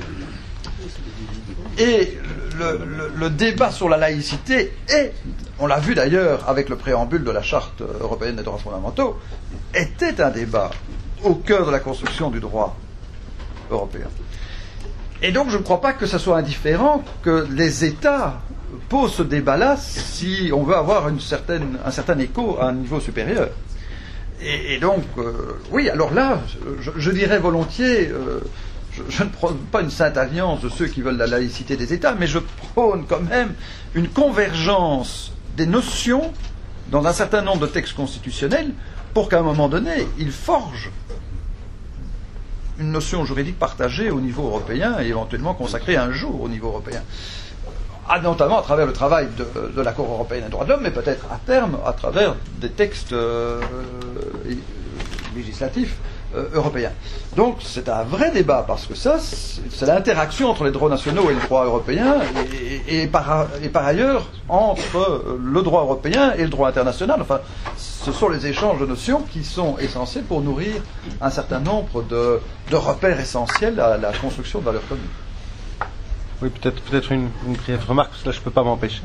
D: Et le débat sur la laïcité est, on l'a vu d'ailleurs avec le préambule de la Charte européenne des droits fondamentaux, était un débat au cœur de la construction du droit européen. Et donc je ne crois pas que ce soit indifférent que les États posent ce débat-là si on veut avoir un certain écho à un niveau supérieur. Et donc, oui, alors là, je dirais volontiers... Je ne prône pas une sainte alliance de ceux qui veulent la laïcité des États, mais je prône quand même une convergence des notions dans un certain nombre de textes constitutionnels pour qu'à un moment donné, ils forgent une notion juridique partagée au niveau européen et éventuellement consacrée un jour au niveau européen. Notamment à travers le travail de la Cour européenne des droits de l'homme, mais peut-être à terme à travers des textes législatifs européen. Donc c'est un vrai débat parce que ça, c'est l'interaction entre les droits nationaux et le droit européen et par ailleurs entre le droit européen et le droit international. Enfin, ce sont les échanges de notions qui sont essentiels pour nourrir un certain nombre de repères essentiels à la construction de valeurs communes.
A: Oui, peut-être une brève remarque, parce que là je ne peux pas m'empêcher.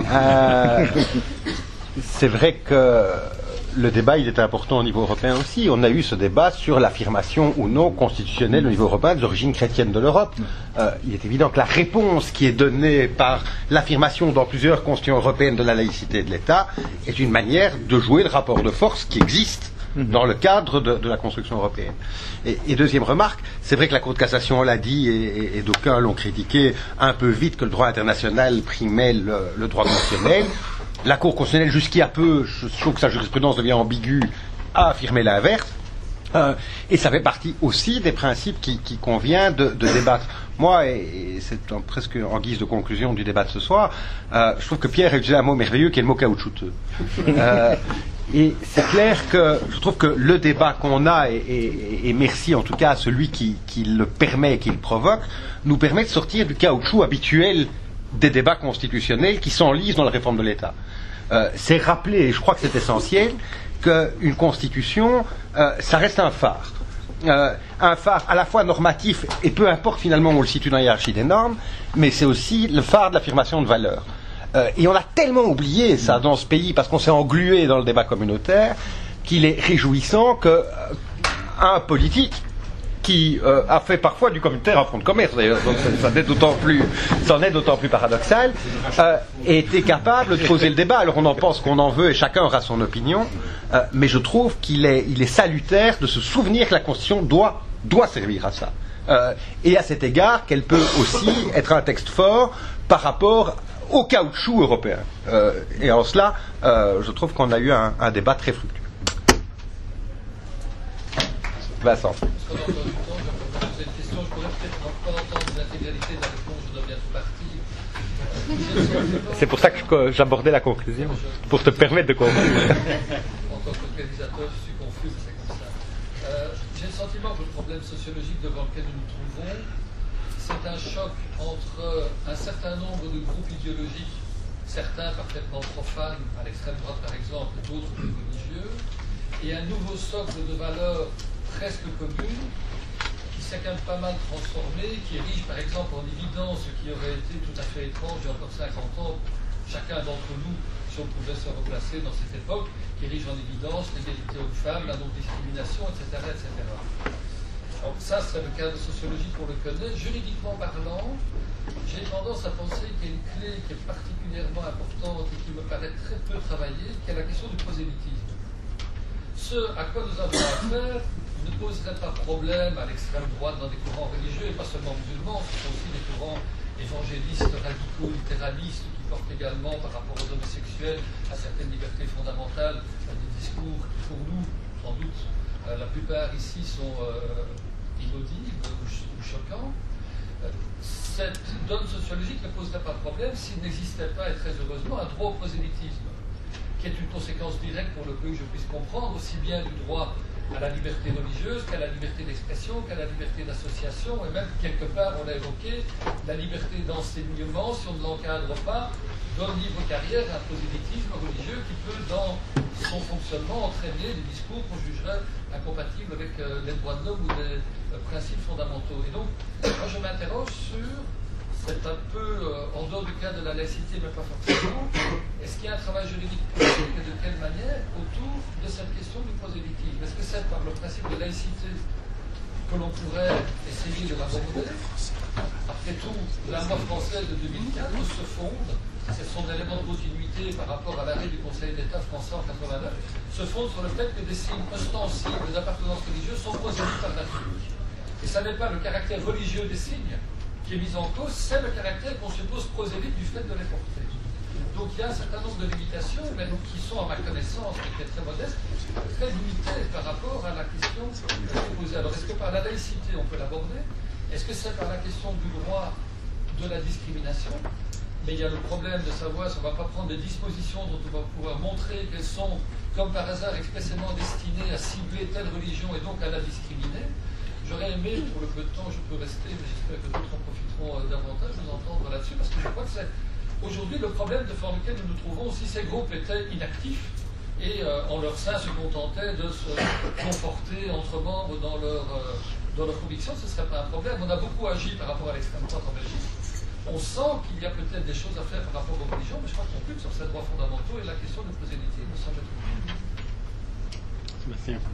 A: C'est vrai que le débat, il est important au niveau européen aussi. On a eu ce débat sur l'affirmation ou non constitutionnelle au niveau européen des origines chrétiennes de l'Europe. Il est évident que la réponse qui est donnée par l'affirmation dans plusieurs constitutions européennes de la laïcité de l'État est une manière de jouer le rapport de force qui existe dans le cadre de la construction européenne. Et deuxième remarque, c'est vrai que la Cour de cassation l'a dit, et d'aucuns l'ont critiqué un peu vite, que le droit international primait le droit constitutionnel. La Cour constitutionnelle, jusqu'il y a peu, je trouve que sa jurisprudence devient ambiguë, a affirmé l'inverse. Et ça fait partie aussi des principes qui convient de débattre. Moi, et c'est presque en guise de conclusion du débat de ce soir, je trouve que Pierre a utilisé un mot merveilleux qui est le mot caoutchouteux. Et c'est clair que je trouve que le débat qu'on a, et merci en tout cas à celui qui le permet et qui le provoque, nous permet de sortir du caoutchouc habituel des débats constitutionnels qui s'enlisent dans la réforme de l'État. C'est rappeler, et je crois que c'est essentiel, qu'une constitution, ça reste un phare. Un phare à la fois normatif, et peu importe finalement où on le situe dans la hiérarchie des normes, mais c'est aussi le phare de l'affirmation de valeurs. Et on a tellement oublié ça dans ce pays, parce qu'on s'est englué dans le débat communautaire, qu'il est réjouissant qu'un politique qui a fait parfois du communautaire un fonds de commerce, d'ailleurs, donc ça en est d'autant plus paradoxal, ait été capable de poser le débat. Alors on en pense qu'on en veut et chacun aura son opinion, mais je trouve qu'il est salutaire de se souvenir que la Constitution doit servir à ça. Et à cet égard, qu'elle peut aussi être un texte fort par rapport au caoutchouc européen. Et en cela, je trouve qu'on a eu un débat très fructueux. Vincent.
I: Cette question, je pourrais peut-être pas entendre l'intégralité de la réponse, je dois bientôt partir.
A: C'est pour ça que j'abordais la conclusion, pour te permettre de conclure.
I: En tant qu'organisateur, je suis confus, c'est comme ça. J'ai le sentiment que le problème sociologique devant lequel nous nous trouvons, c'est un choc entre un certain nombre de groupes idéologiques, certains parfaitement profanes, à l'extrême droite par exemple, et d'autres plus religieux, et un nouveau socle de valeurs presque commune, qui s'est quand même pas mal transformé, qui érige par exemple en évidence ce qui aurait été tout à fait étrange il y a encore 50 ans, chacun d'entre nous, si on pouvait se replacer dans cette époque, qui érige en évidence l'égalité homme-femme, la non-discrimination, etc., etc. Donc ça, c'est le cadre sociologique qu'on le connaît. Juridiquement parlant, j'ai tendance à penser qu'il y a une clé qui est particulièrement importante et qui me paraît très peu travaillée, qui est la question du prosélytisme. Ce à quoi nous avons affaire ne poserait pas problème à l'extrême droite dans des courants religieux, et pas seulement musulmans, ce sont aussi des courants évangélistes, radicaux, littéralistes, qui portent également, par rapport aux homosexuels, à certaines libertés fondamentales, des discours qui, pour nous, sans doute, la plupart ici sont inaudibles ou choquants. Cette donne sociologique ne poserait pas de problème s'il n'existait pas, et très heureusement, un droit au prosélytisme, qui est une conséquence directe, pour le peu que je puisse comprendre, aussi bien du droit à la liberté religieuse qu'à la liberté d'expression, qu'à la liberté d'association, et même quelque part, on l'a évoqué, la liberté d'enseignement, si on ne l'encadre pas, donne libre carrière à un prosélytisme religieux qui peut, dans son fonctionnement, entraîner des discours qu'on jugerait incompatibles avec les droits de l'homme ou des principes fondamentaux. Et donc, moi je m'interroge sur, c'est un peu en dehors du cadre de la laïcité, mais pas forcément, est-ce qu'il y a un travail juridique possible et de quelle manière autour de cette question du prosélytisme? Est-ce que c'est par le principe de laïcité que l'on pourrait essayer de l'aborder? Après tout, la loi française de 2004 se fonde, c'est son élément de continuité par rapport à l'arrêt du Conseil d'État français en 89, se fonde sur le fait que des signes ostensibles d'appartenance religieuse sont prosélytes par nature. Et ça n'est pas le caractère religieux des signes qui est mis en cause, c'est le caractère qu'on suppose prosélyte du fait de les porter. Donc il y a un certain nombre de limitations, mais donc, qui sont, à ma connaissance, et qui est très modeste, très limitées par rapport à la question qui est posée. Alors est-ce que par la laïcité on peut l'aborder? Est-ce que c'est par la question du droit de la discrimination? Mais il y a le problème de savoir si on ne va pas prendre des dispositions dont on va pouvoir montrer qu'elles sont, comme par hasard, expressément destinées à cibler telle religion et donc à la discriminer. J'aurais aimé, pour le peu de temps je peux rester, mais j'espère que d'autres en profiteront davantage, nous entendre là-dessus, parce que je crois que c'est aujourd'hui le problème devant lequel nous nous trouvons. Si ces groupes étaient inactifs et en leur sein se contentaient de se comporter entre membres dans leur conviction, ce ne serait pas un problème. On a beaucoup agi par rapport à l'extrême droite en Belgique. On sent qu'il y a peut-être des choses à faire par rapport aux religions, mais je crois qu'on plus sur ces droits fondamentaux et la question du prosélytisme me semble être
C: Sébastien.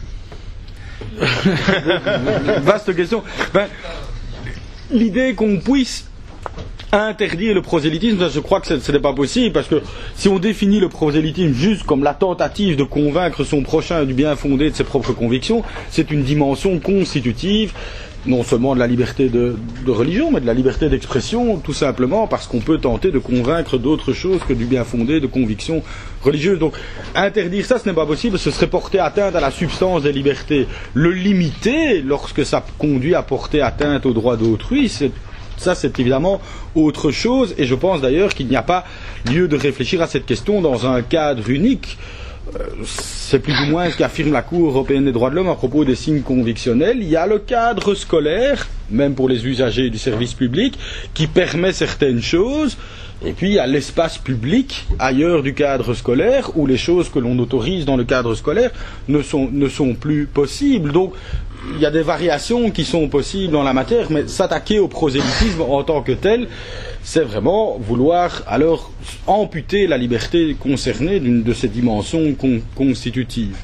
C: Vaste question. L'idée qu'on puisse interdire le prosélytisme, je crois que ce n'est pas possible, parce que si on définit le prosélytisme juste comme la tentative de convaincre son prochain du bien fondé de ses propres convictions, c'est une dimension constitutive non seulement de la liberté de religion, mais de la liberté d'expression, tout simplement parce qu'on peut tenter de convaincre d'autres choses que du bien fondé de convictions religieuses. Donc interdire ça, ce n'est pas possible, ce serait porter atteinte à la substance des libertés. Le limiter, lorsque ça conduit à porter atteinte aux droits d'autrui, c'est évidemment autre chose, et je pense d'ailleurs qu'il n'y a pas lieu de réfléchir à cette question dans un cadre unique. C'est plus ou moins ce qu'affirme la Cour européenne des droits de l'homme à propos des signes convictionnels. Il y a le cadre scolaire, même pour les usagers du service public, qui permet certaines choses, et puis il y a l'espace public, ailleurs du cadre scolaire, où les choses que l'on autorise dans le cadre scolaire ne sont plus possibles. Donc, il y a des variations qui sont possibles dans la matière, mais s'attaquer au prosélytisme en tant que tel, c'est vraiment vouloir alors amputer la liberté concernée d'une de ces dimensions constitutives.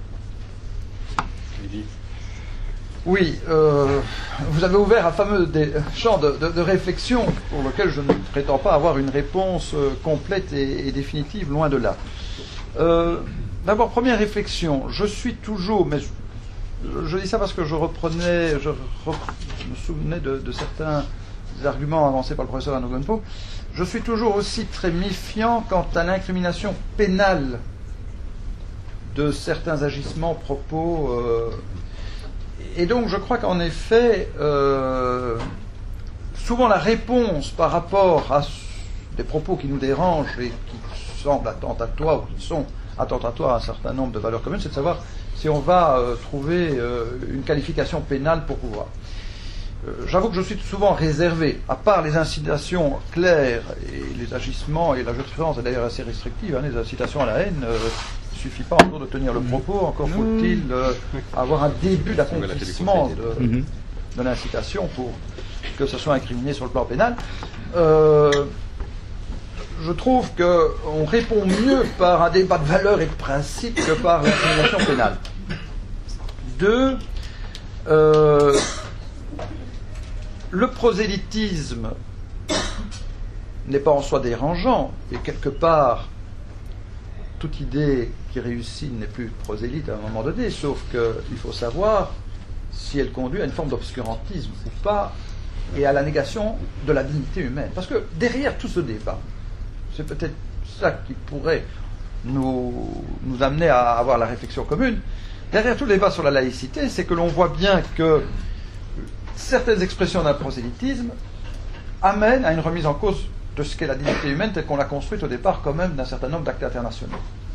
D: Oui, vous avez ouvert un fameux champ de réflexion pour lequel je ne prétends pas avoir une réponse complète et définitive, loin de là. D'abord, première réflexion, je suis toujours, mais je dis ça parce que je me souvenais de certains arguments avancés par le professeur Anogonpo, je suis toujours aussi très méfiant quant à l'incrimination pénale de certains agissements, propos. Et donc je crois qu'en effet, souvent la réponse par rapport à des propos qui nous dérangent et qui semblent attentatoires ou qui sont attentatoires à un certain nombre de valeurs communes, c'est de savoir si on va trouver une qualification pénale pour pouvoir. J'avoue que je suis souvent réservé, à part les incitations claires et les agissements, et la jurisprudence est d'ailleurs assez restrictive, les incitations à la haine, il ne suffit pas encore de tenir le propos, encore faut-il avoir un début d'accomplissement de l'incitation pour que ce soit incriminé sur le plan pénal. Je trouve qu'on répond mieux par un débat de valeurs et de principes que par l'incrimination pénale. Deux, le prosélytisme n'est pas en soi dérangeant, et quelque part, toute idée qui réussit n'est plus prosélyte à un moment donné, sauf qu'il faut savoir si elle conduit à une forme d'obscurantisme ou pas, et à la négation de la dignité humaine. Parce que derrière tout ce débat, c'est peut-être ça qui pourrait nous amener à avoir la réflexion commune, derrière tout le débat sur la laïcité, c'est que l'on voit bien que certaines expressions d'un prosélytisme amènent à une remise en cause de ce qu'est la dignité humaine telle qu'on l'a construite au départ quand même d'un certain nombre d'actes internationaux.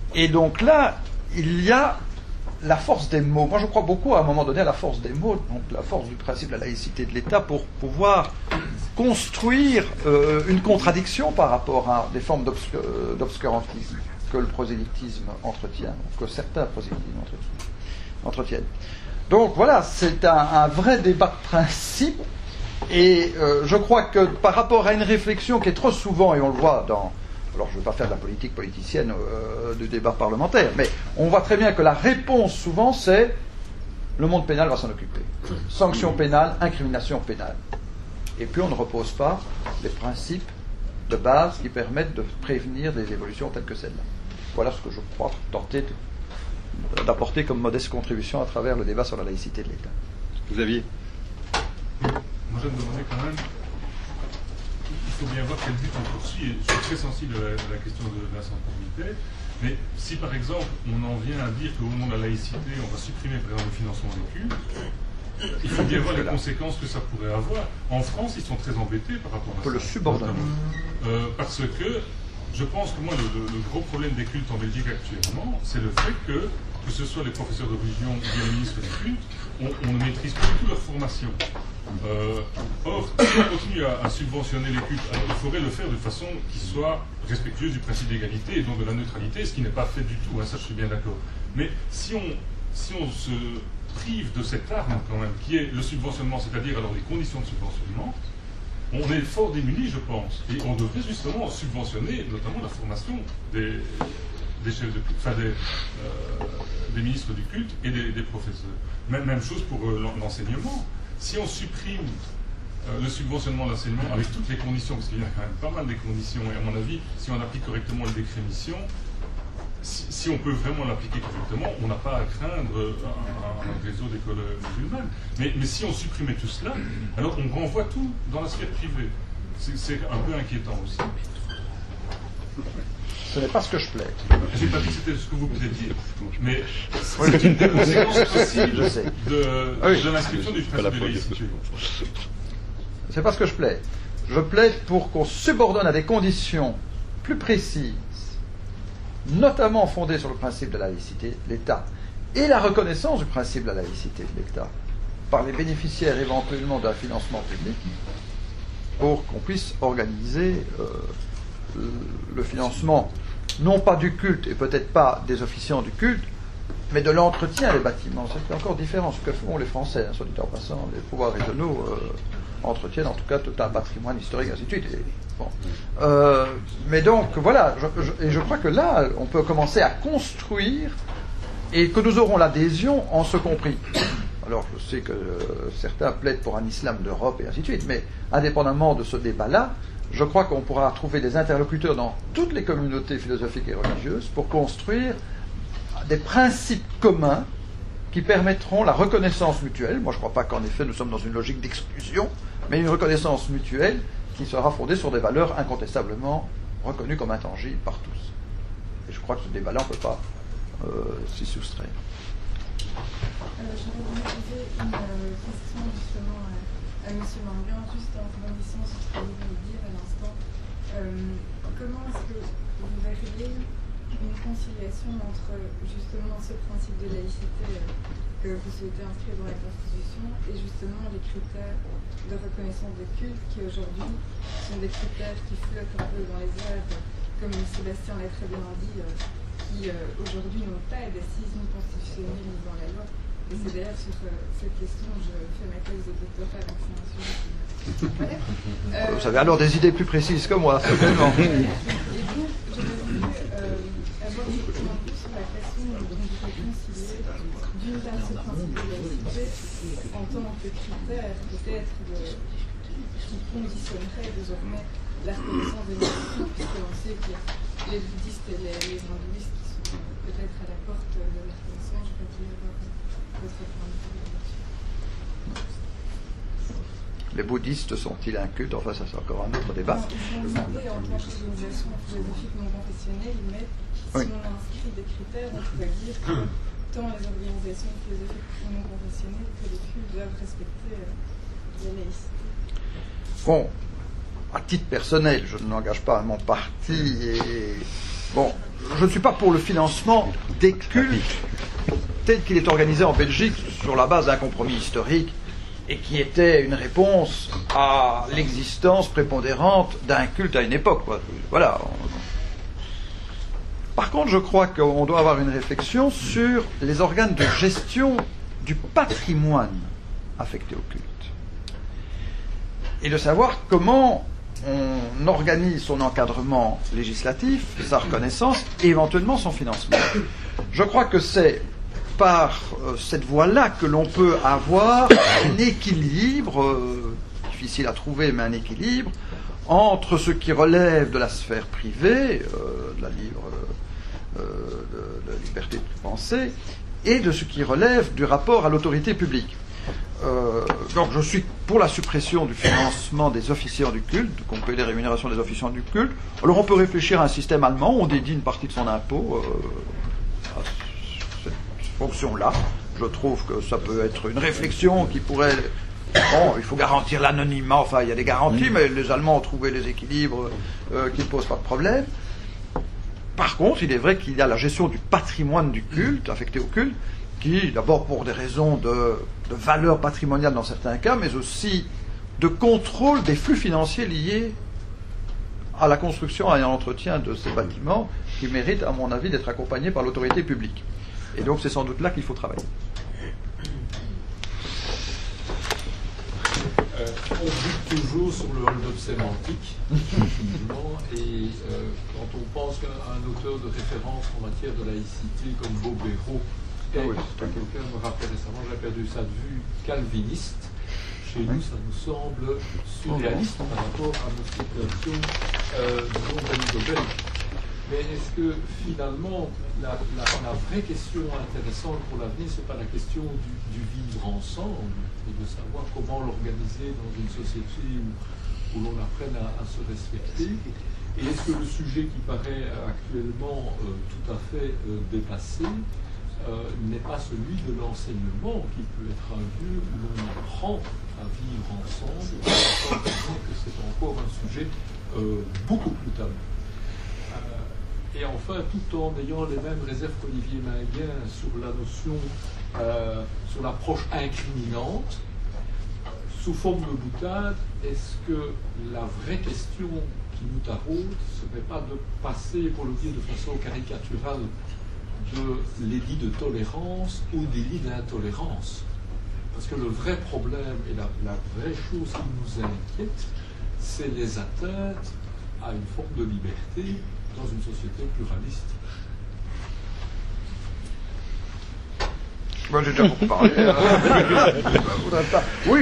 D: Et donc là, il y a la force des mots. Moi, je crois beaucoup à un moment donné à la force des mots, donc la force du principe de la laïcité de l'État pour pouvoir construire une contradiction par rapport à des formes d'obscurantisme que le prosélytisme entretient, que certains prosélytismes entretiennent. Donc voilà, c'est un vrai débat de principe, et je crois que par rapport à une réflexion qui est trop souvent, et on le voit dans... Alors je ne veux pas faire de la politique politicienne du débat parlementaire, mais on voit très bien que la réponse souvent c'est le monde pénal va s'en occuper. Sanction pénale, incrimination pénale. Et puis on ne repose pas les principes de base qui permettent de prévenir des évolutions telles que celle-là. Voilà ce que je crois tenter d'apporter comme modeste contribution à travers le débat sur la laïcité de l'État.
A: Xavier?
F: Moi je me demandais quand même, il faut bien voir quel but on poursuit. Je suis très sensible à la question de la sensibilité, mais si par exemple on en vient à dire qu'au nom de la laïcité on va supprimer par exemple le financement des cultes, il faut bien voir les conséquences que ça pourrait avoir. En France, ils sont très embêtés par rapport à ça.
D: On peut le subordonner.
F: Parce que je pense que moi, le gros problème des cultes en Belgique actuellement, c'est le fait que ce soit les professeurs de religion ou les ministres des cultes, on ne maîtrise pas du tout leur formation. Or, si on continue à subventionner les cultes, alors il faudrait le faire de façon qui soit respectueuse du principe d'égalité et donc de la neutralité, ce qui n'est pas fait du tout, hein, ça je suis bien d'accord. Mais si on se prive de cette arme quand même, qui est le subventionnement, c'est-à-dire alors les conditions de subventionnement, on est fort démunis, je pense, et on devrait justement subventionner notamment la formation des chefs de culte, enfin des ministres du culte et des professeurs. Même chose pour l'enseignement. Si on supprime le subventionnement de l'enseignement avec toutes les conditions, parce qu'il y a quand même pas mal de conditions, et à mon avis, si on applique correctement le décret mission, si on peut vraiment l'appliquer correctement, on n'a pas à craindre un réseau d'écoles musulmanes. Mais si on supprimait tout cela, alors on renvoie tout dans la sphère privée. C'est un peu inquiétant aussi.
D: Ce n'est pas ce que je plaide.
F: Je n'ai pas dit que c'était ce que vous vouliez dire, mais c'est une des conséquences possibles de l'inscription du principe de laïcité.
D: C'est pas ce que je plaide. Je plaide pour qu'on subordonne à des conditions plus précises, notamment fondées sur le principe de la laïcité de l'État et la reconnaissance du principe de la laïcité de l'État par les bénéficiaires éventuellement d'un financement public, pour qu'on puisse organiser le financement, non pas du culte et peut-être pas des officiants du culte, mais de l'entretien des bâtiments. C'est encore différent ce que font les Français, soit dit en passant. Les pouvoirs régionaux entretiennent en tout cas tout un patrimoine historique, ainsi de suite. Mais donc, voilà, je crois que là, on peut commencer à construire et que nous aurons l'adhésion en ce compris. Alors, je sais que certains plaident pour un islam d'Europe et ainsi de suite, mais indépendamment de ce débat-là, je crois qu'on pourra trouver des interlocuteurs dans toutes les communautés philosophiques et religieuses pour construire des principes communs qui permettront la reconnaissance mutuelle. Moi, je ne crois pas qu'en effet nous sommes dans une logique d'exclusion, mais une reconnaissance mutuelle qui sera fondée sur des valeurs incontestablement reconnues comme intangibles par tous. Et je crois que ce débat-là, on ne peut pas s'y soustraire.
H: Je voudrais poser une question justement à M. Mangan, juste en rebondissant sur ce que vous venez de dire à l'instant. Comment est-ce que vous verriez une conciliation entre justement ce principe de laïcité que vous souhaitez inscrire dans la Constitution et justement les critères de reconnaissance de culte qui aujourd'hui sont des critères qui flottent un peu dans les airs, comme Sébastien l'a très bien dit, qui aujourd'hui n'ont pas d'assises ni constitutionnelles ni dans la loi. Et c'est d'ailleurs sur cette question que je fais ma thèse de doctorat, donc c'est un sujet qui... Voilà.
D: Vous avez alors des idées plus précises que moi, certainement.
H: Et donc, j'aurais voulu avoir justement plus sur la façon dont vous concilier d'une part ce principe de laïcité en tant que critère peut-être qui conditionnerait désormais la reconnaissance de laïcité, puisque l'on sait qu'il y a les bouddhistes et les hindouistes qui sont peut-être à la porte de la reconnaissance. Je peux dire votre point de vue là-dessus.
D: Les bouddhistes sont-ils un culte? Enfin, ça c'est encore un autre débat.
H: Ils sont cités en tant qu'organisation philosophique non confessionnelle, mais si on inscrit des critères, on pourrait dire que tant les organisations philosophiques non confessionnelles que les cultes doivent respecter la laïcité.
D: Bon, à titre personnel, je ne m'engage pas à mon parti et Bon, je ne suis pas pour le financement des cultes tel qu'il est organisé en Belgique sur la base d'un compromis historique et qui était une réponse à l'existence prépondérante d'un culte à une époque, quoi. Voilà. Par contre, je crois qu'on doit avoir une réflexion sur les organes de gestion du patrimoine affecté au culte. Et de savoir comment on organise son encadrement législatif, sa reconnaissance et éventuellement son financement. Je crois que c'est par cette voie-là que l'on peut avoir un équilibre, difficile à trouver, mais un équilibre, entre ce qui relève de la sphère privée, de la liberté de penser, et de ce qui relève du rapport à l'autorité publique. Donc je suis pour la suppression du financement des officiants du culte, qu'on paye les rémunérations des officiants du culte. Alors on peut réfléchir à un système allemand où on dédie une partie de son impôt à cette fonction-là. Je trouve que ça peut être une réflexion qui pourrait... Bon, il faut garantir l'anonymat, enfin il y a des garanties, mais les Allemands ont trouvé les équilibres qui ne posent pas de problème. Par contre, il est vrai qu'il y a la gestion du patrimoine du culte, affecté au culte, qui, d'abord pour des raisons de valeur patrimoniale dans certains cas, mais aussi de contrôle des flux financiers liés à la construction et à l'entretien de ces bâtiments, qui méritent, à mon avis, d'être accompagnés par l'autorité publique. Et donc c'est sans doute là qu'il faut travailler.
J: On bute toujours sur le hold-up sémantique, et quand on pense qu'un auteur de référence en matière de laïcité comme Bobéro quelqu'un me rappelle récemment, j'ai perdu ça de vue, calviniste, chez nous ça nous semble surréaliste par rapport à notre situation belge. Mais est-ce que finalement la vraie question intéressante pour l'avenir, c'est pas la question du vivre ensemble et de savoir comment l'organiser dans une société où l'on apprenne à se respecter? Et est-ce que le sujet qui paraît actuellement tout à fait dépassé n'est pas celui de l'enseignement, qui peut être un lieu où l'on apprend à vivre ensemble, que c'est encore un sujet beaucoup plus tabou. Et enfin, tout en ayant les mêmes réserves qu'Olivier Mainguin sur la notion, sur l'approche incriminante, sous forme de boutade, est-ce que la vraie question qui nous taraude, ce n'est pas de passer, pour le dire de façon caricaturale, de l'édit de tolérance au délit d'intolérance? Parce que le vrai problème et la vraie chose qui nous inquiète, c'est les atteintes à une forme de liberté dans une société pluraliste.
D: Moi j'ai déjà beaucoup parlé. Oui,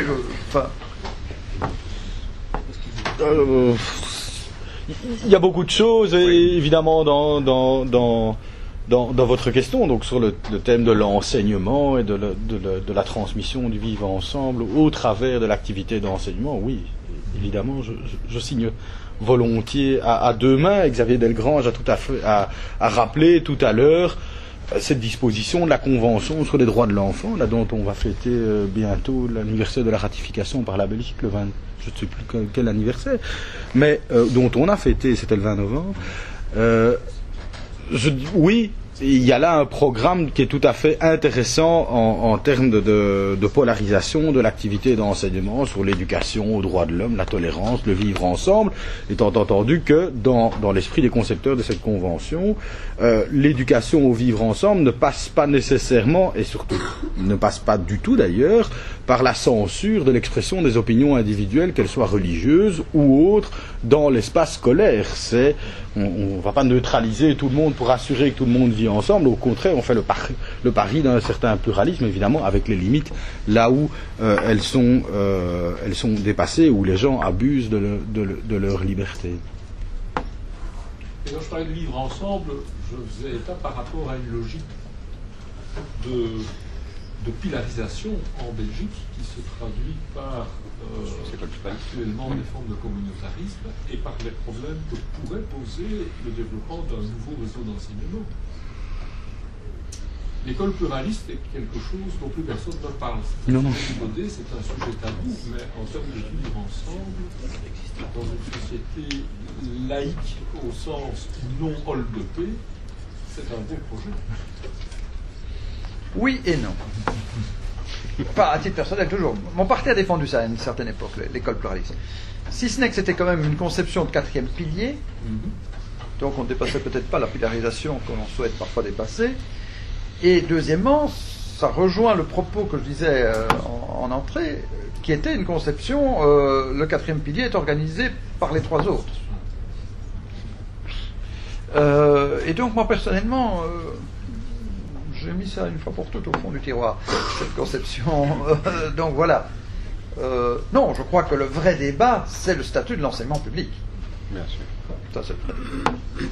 C: il y a beaucoup de choses, et évidemment dans votre question, donc sur le thème de l'enseignement et de la transmission du vivre ensemble au travers de l'activité d'enseignement, oui, évidemment, je signe volontiers à deux mains. Xavier Delgrange a rappelé tout à l'heure cette disposition de la Convention sur les droits de l'enfant, là dont on va fêter bientôt l'anniversaire de la ratification par la Belgique, le 20, je ne sais plus quel anniversaire, mais dont on a fêté, c'était le 20 novembre. Oui, il y a là un programme qui est tout à fait intéressant en termes de polarisation de l'activité d'enseignement sur l'éducation aux droits de l'homme, la tolérance, le vivre ensemble, étant entendu que dans l'esprit des concepteurs de cette convention, l'éducation au vivre ensemble ne passe pas nécessairement, et surtout ne passe pas du tout d'ailleurs, par la censure de l'expression des opinions individuelles, qu'elles soient religieuses ou autres, dans l'espace scolaire. On ne va pas neutraliser tout le monde pour assurer que tout le monde vit ensemble. Au contraire, on fait le pari d'un certain pluralisme, évidemment, avec les limites là où elles sont dépassées, où les gens abusent de leur liberté.
J: Et quand je parlais de vivre ensemble, je faisais état par rapport à une logique de pilarisation en Belgique qui se traduit par actuellement des formes de communautarisme et par les problèmes que pourrait poser le développement d'un nouveau réseau d'enseignement. L'école pluraliste est quelque chose dont plus personne ne parle.
C: Non.
J: C'est un sujet tabou, mais en termes de vivre ensemble, dans une société laïque au sens non holdepé, c'est un beau projet.
D: Oui et non. Pas à titre personnel, toujours. Mon parti a défendu ça à une certaine époque, l'école pluraliste. Si ce n'est que c'était quand même une conception de quatrième pilier, donc on ne dépassait peut-être pas la pilarisation que l'on souhaite parfois dépasser. Et deuxièmement, ça rejoint le propos que je disais en entrée, qui était une conception, le quatrième pilier est organisé par les trois autres. Et donc moi personnellement, j'ai mis ça une fois pour toutes au fond du tiroir, cette conception. Donc voilà. Non, je crois que le vrai débat, c'est le statut de l'enseignement public.
A: Bien sûr.
D: Ça, c'est le vrai.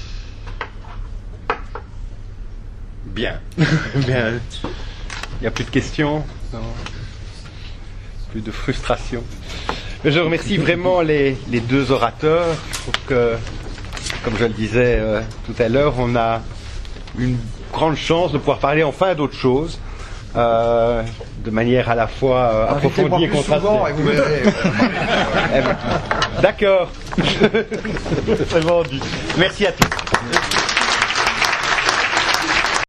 A: Bien. Bien. Il n'y a plus de questions, non. Plus de frustration. Mais je remercie vraiment les deux orateurs. Je trouve que, comme je le disais tout à l'heure, on a une grande chance de pouvoir parler enfin d'autre chose, de manière à la fois approfondie et contrastée.
D: Et vous verrez.
A: D'accord. C'est vendu. Merci à tous.